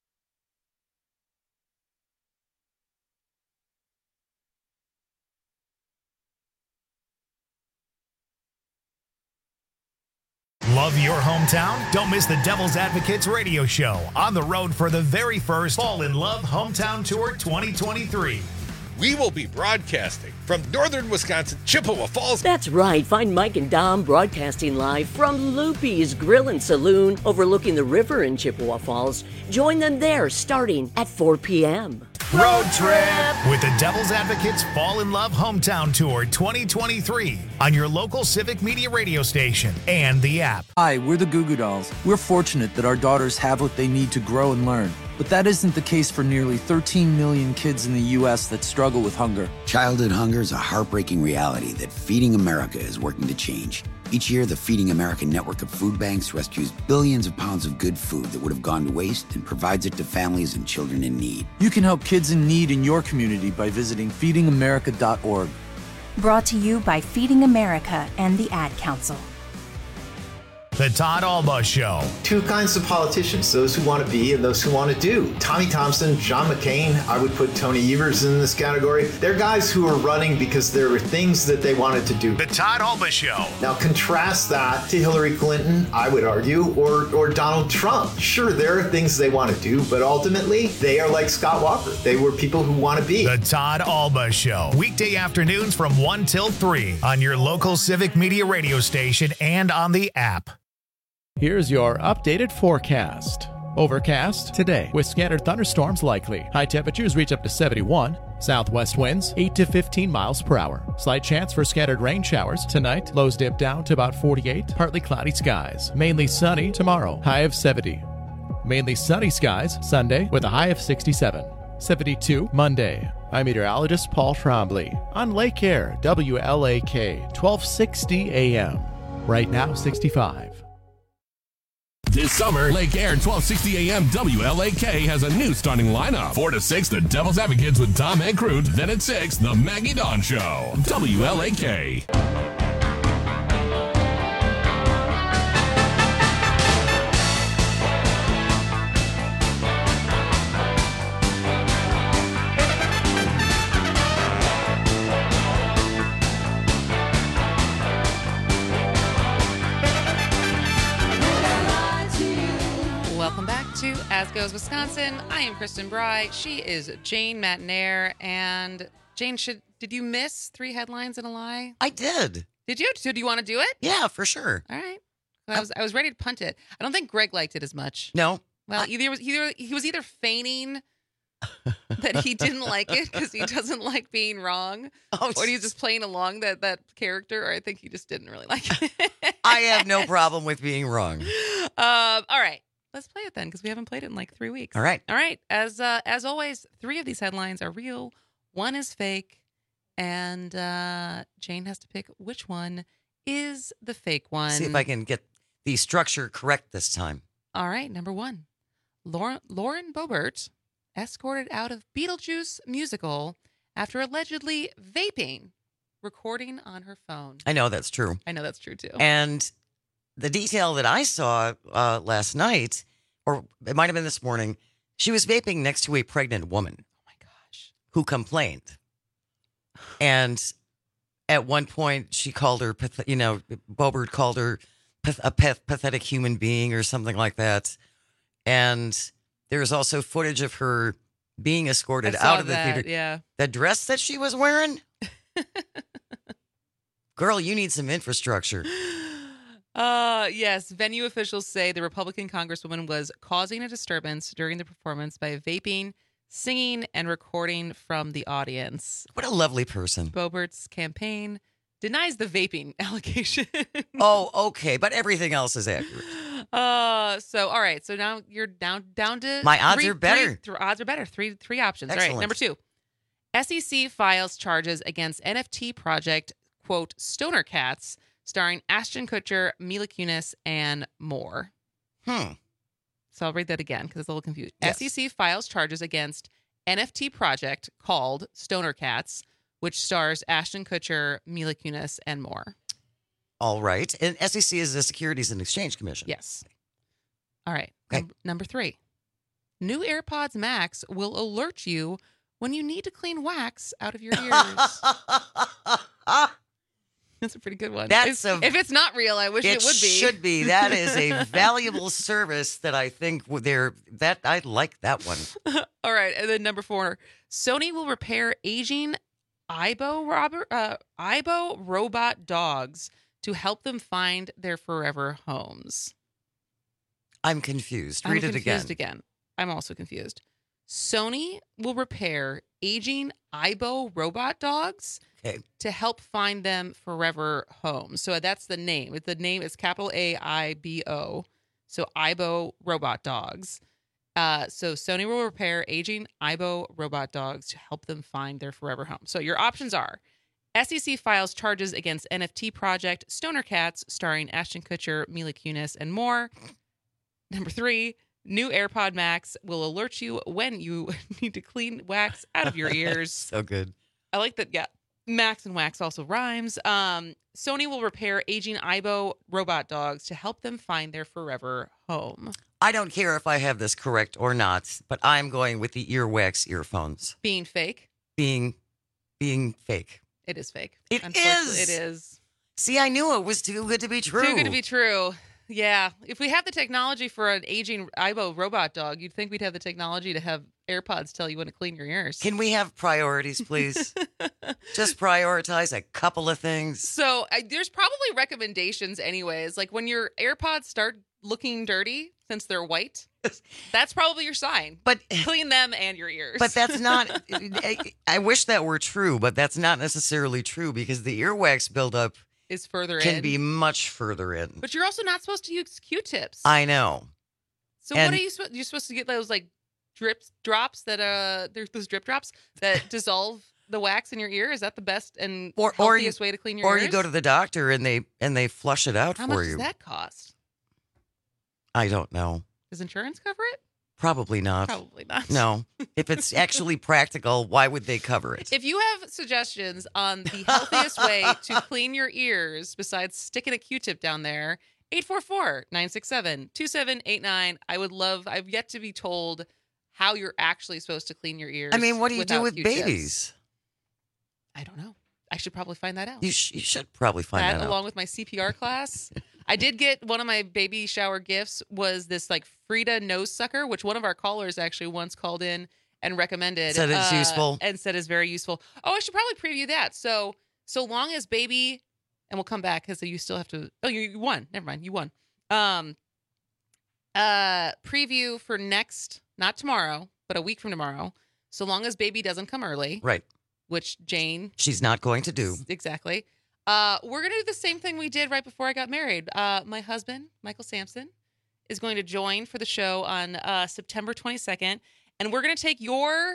Love your hometown? Don't miss the Devil's Advocates radio show on the road for the very first Fall in Love Hometown Tour twenty twenty-three. We will be broadcasting from northern Wisconsin, Chippewa Falls. That's right. Find Mike and Dom broadcasting live from Loopy's Grill and Saloon overlooking the river in Chippewa Falls. Join them there starting at four p.m. Road trip with the Devil's Advocates Fall in Love Hometown Tour twenty twenty-three on your local Civic Media radio station and the app. Hi, we're the Goo Goo Dolls. We're fortunate that our daughters have what they need to grow and learn. But that isn't the case for nearly thirteen million kids in the U S that struggle with hunger. Childhood hunger is a heartbreaking reality that Feeding America is working to change. Each year, the Feeding America network of food banks rescues billions of pounds of good food that would have gone to waste and provides it to families and children in need. You can help kids in need in your community by visiting feeding america dot org. Brought to you by Feeding America and the Ad Council. The Todd Alba Show. Two kinds of politicians, those who want to be and those who want to do. Tommy Thompson, John McCain, I would put Tony Evers in this category. They're guys who are running because there were things that they wanted to do. The Todd Alba Show. Now contrast that to Hillary Clinton, I would argue, or, or Donald Trump. Sure, there are things they want to do, but ultimately they are like Scott Walker. They were people who want to be. The Todd Alba Show. Weekday afternoons from one till three on your local Civic Media radio station and on the app. Here's your updated forecast. Overcast today with scattered thunderstorms likely. High temperatures reach up to seventy-one. Southwest winds eight to fifteen miles per hour. Slight chance for scattered rain showers tonight. Lows dip down to about forty-eight. Partly cloudy skies. Mainly sunny tomorrow. High of seventy. Mainly sunny skies Sunday with a high of sixty-seven. seventy-two Monday. I'm meteorologist Paul Trombley on Lake Air, W L A K, twelve sixty A M. Right now, sixty-five. This summer, Lake Air twelve sixty A M W L A K has a new starting lineup. four to six, The Devil's Advocates with Tom and Crute. Then at six, The Maggie Dawn Show. W L A K. Welcome back to As Goes Wisconsin. I am Kristen Bry. She is Jane Matnair. And Jane, should did you miss three headlines and a lie? I did. Did you? So do you want to do it? Yeah, for sure. All right. I was I was ready to punt it. I don't think Greg liked it as much. No. Well, either was either he was either feigning that he didn't like it because he doesn't like being wrong, oh, or he's just playing along that that character, or I think he just didn't really like it. I have no problem with being wrong. Um. All right. Let's play it then, because we haven't played it in like three weeks. All right. All right. As uh, as always, three of these headlines are real. One is fake. And uh, Jane has to pick which one is the fake one. See if I can get the structure correct this time. All right. Number one. Lauren, Lauren Boebert escorted out of Beetlejuice musical after allegedly vaping, recording on her phone. I know that's true. I know that's true, too. And the detail that I saw uh, last night, or it might have been this morning, she was vaping next to a pregnant woman. Oh, my gosh. Who complained. And at one point, she called her, you know, Boebert called her a pathetic human being or something like that. And there's also footage of her being escorted out of the that, theater. Yeah. The dress that she was wearing? Girl, you need some infrastructure. Uh, yes. Venue officials say the Republican Congresswoman was causing a disturbance during the performance by vaping, singing, and recording from the audience. What a lovely person. Boebert's campaign denies the vaping allegation. Oh, okay. But everything else is accurate. Uh, so, all right. So now you're down down to My odds three, are better. Three, th- odds are better. Three three options. Excellent. All right. Number two. S E C files charges against N F T project, quote, Stoner Cats, starring Ashton Kutcher, Mila Kunis, and more. Hmm. So I'll read that again because it's a little confused. Yes. S E C files charges against N F T project called Stoner Cats, which stars Ashton Kutcher, Mila Kunis, and more. All right. And S E C is the Securities and Exchange Commission. Yes. All right. Okay. Num- number three. New AirPods Max will alert you when you need to clean wax out of your ears. That's a pretty good one. That's if, a, if it's not real, I wish it, it would be. should be. That is a valuable service that I think they're that I like that one. All right, and then number four, Sony will repair aging Aibo Robert uh, Aibo robot dogs to help them find their forever homes. I'm confused. I'm Read it confused again. again. I'm also confused. Sony will repair aging Aibo robot dogs okay. to help find them forever homes. So that's the name. The name is capital A I B O. So Aibo robot dogs. Uh, so Sony will repair aging Aibo robot dogs to help them find their forever home. So your options are S E C files charges against N F T project Stoner Cats, starring Ashton Kutcher, Mila Kunis, and more. Number three, new AirPod Max will alert you when you need to clean wax out of your ears. So good. I like that. Yeah. Max and Wax also rhymes. Um, Sony will repair aging Aibo robot dogs to help them find their forever home. I don't care if I have this correct or not, but I'm going with the earwax earphones. Being fake? Being being fake. It is fake. It Unfortunately, is. It is. See, I knew it was too good to be true. Too good to be true. Yeah. If we have the technology for an aging Aibo robot dog, you'd think we'd have the technology to have AirPods tell you when to clean your ears. Can we have priorities, please? Just prioritize a couple of things. So I, there's probably recommendations anyways. Like when your AirPods start looking dirty, since they're white, that's probably your sign. But clean them and your ears. But that's not, I, I wish that were true, but that's not necessarily true because the earwax buildup is further can in. be much further in. But you're also not supposed to use Q-tips. I know. So And- what are you supposed? You're supposed to get those like drips, drops that uh, there's those drip drops that dissolve the wax in your ear. Is that the best and Or, or you, healthiest way to clean your or ears? you go to the doctor and they and they flush it out How for much you. does that cost? I don't know. Does insurance cover it? Probably not. Probably not. No. If it's actually practical, why would they cover it? If you have suggestions on the healthiest way to clean your ears besides sticking a Q-tip down there, eight four four, nine six seven, two seven eight nine. I would love, I've yet to be told how you're actually supposed to clean your ears. I mean, what do you do without with Q-tips. babies? I don't know. I should probably find that out. You, sh- you should probably find that that, out. along with my C P R class. I did get one of my baby shower gifts was this like Frida nose sucker, which one of our callers actually once called in and recommended. Said it's uh, useful. And said is very useful. Oh, I should probably preview that. So, so long as baby, and we'll come back because you still have to, oh, you, you won. Never mind. You won. Um, uh, preview for next, not tomorrow, but a week from tomorrow. So long as baby doesn't come early. Right. Which Jane. She's not going to do. Exactly. Uh, we're going to do the same thing we did right before I got married. Uh, my husband, Michael Sampson, is going to join for the show on uh, September twenty-second. And we're going to take your,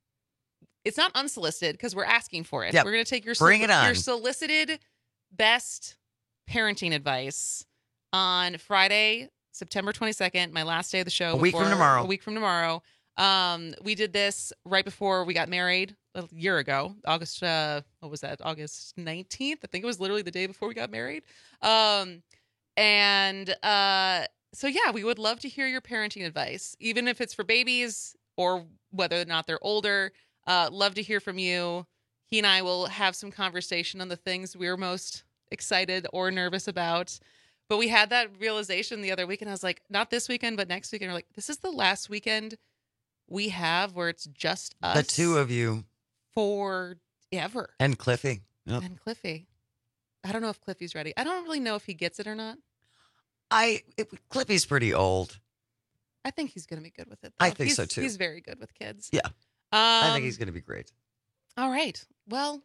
it's not unsolicited because we're asking for it. Yep. We're going to take your, Bring it on. your solicited best parenting advice on Friday, September twenty-second, my last day of the show. A week from before- tomorrow. A week from tomorrow. Um, we did this right before we got married a year ago, August, uh, what was that? August nineteenth. I think it was literally the day before we got married. Um, and, uh, so yeah, we would love to hear your parenting advice, even if it's for babies or whether or not they're older. Uh, love to hear from you. He and I will have some conversation on the things we're most excited or nervous about. But we had that realization the other week, and I was like, not this weekend, but next weekend. We're like, this is the last weekend we have where it's just us. The two of you. Forever. And Cliffy. Yep. And Cliffy. I don't know if Cliffy's ready. I don't really know if he gets it or not. I it, Cliffy's pretty old. I think he's going to be good with it, though. I think He's- so, too. He's very good with kids. Yeah. Um, I think he's going to be great. All right. Well,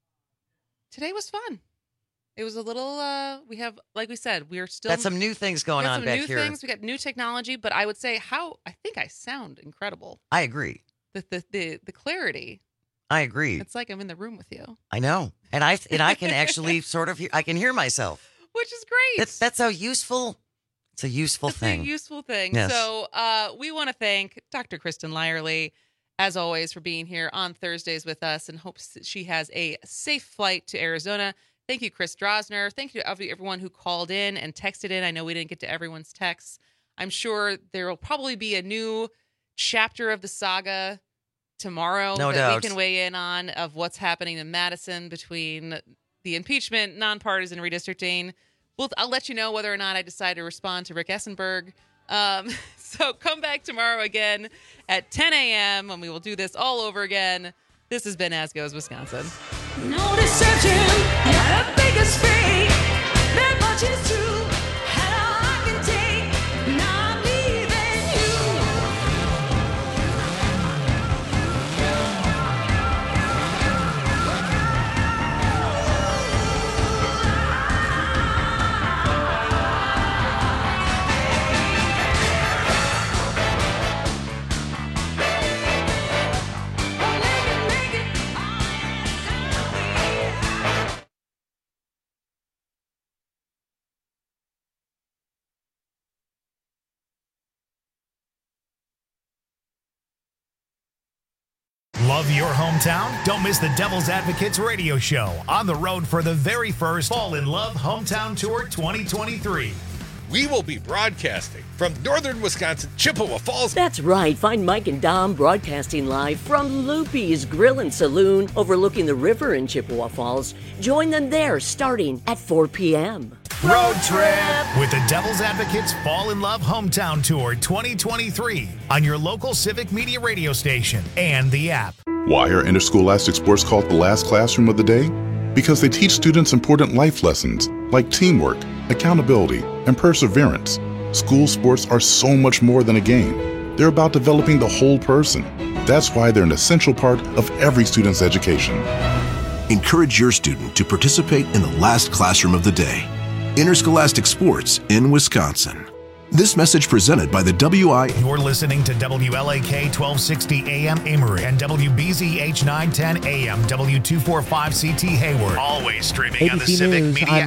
today was fun. It was a little, uh, we have, like we said, we are still. Got some new things going we got on some back new here. things. We got new technology, but I would say how, I think I sound incredible. I agree. The, the, the, the clarity. I agree. It's like I'm in the room with you, I know. And I and I can actually sort of hear, I can hear myself. which is great. That's that's a useful it's a useful It's thing. a useful thing. Yes. So uh, we want to thank Doctor Kristen Lyerly, as always, for being here on Thursdays with us and hopes that she has a safe flight to Arizona. Thank you, Chris Drosner. Thank you to every- everyone who called in and texted in. I know we didn't get to everyone's texts. I'm sure there will probably be a new chapter of the saga tomorrow No that doubt. we can weigh in on of what's happening in Madison between the impeachment, nonpartisan redistricting. We'll, I'll let you know whether or not I decide to respond to Rick Essenberg. Um, so come back tomorrow again at ten a.m. when we will do this all over again. This has been As Goes Wisconsin. No deception, not the biggest fake. That much is true. Love your hometown? Don't miss the Devil's Advocates radio show on the road for the very first Fall in Love Hometown Tour twenty twenty-three. We will be broadcasting from northern Wisconsin, Chippewa Falls. That's right. Find Mike and Dom broadcasting live from Loopy's Grill and Saloon overlooking the river in Chippewa Falls. Join them there starting at four p.m. Road trip with the Devil's Advocates Fall in Love Hometown Tour twenty twenty-three on your local Civic Media radio station and the app. Why are interscholastic sports called the last classroom of the day? Because they teach students important life lessons like teamwork, accountability, and perseverance. School sports are so much more than a game. They're about developing the whole person. That's why they're an essential part of every student's education. Encourage your student to participate in the last classroom of the day. Interscholastic sports in Wisconsin. This message presented by the W I. You're listening to W L A K twelve sixty A M Amory and W B Z H nine ten A M W two forty-five C T Hayward. Always streaming A B C on the Civic News, Media I'm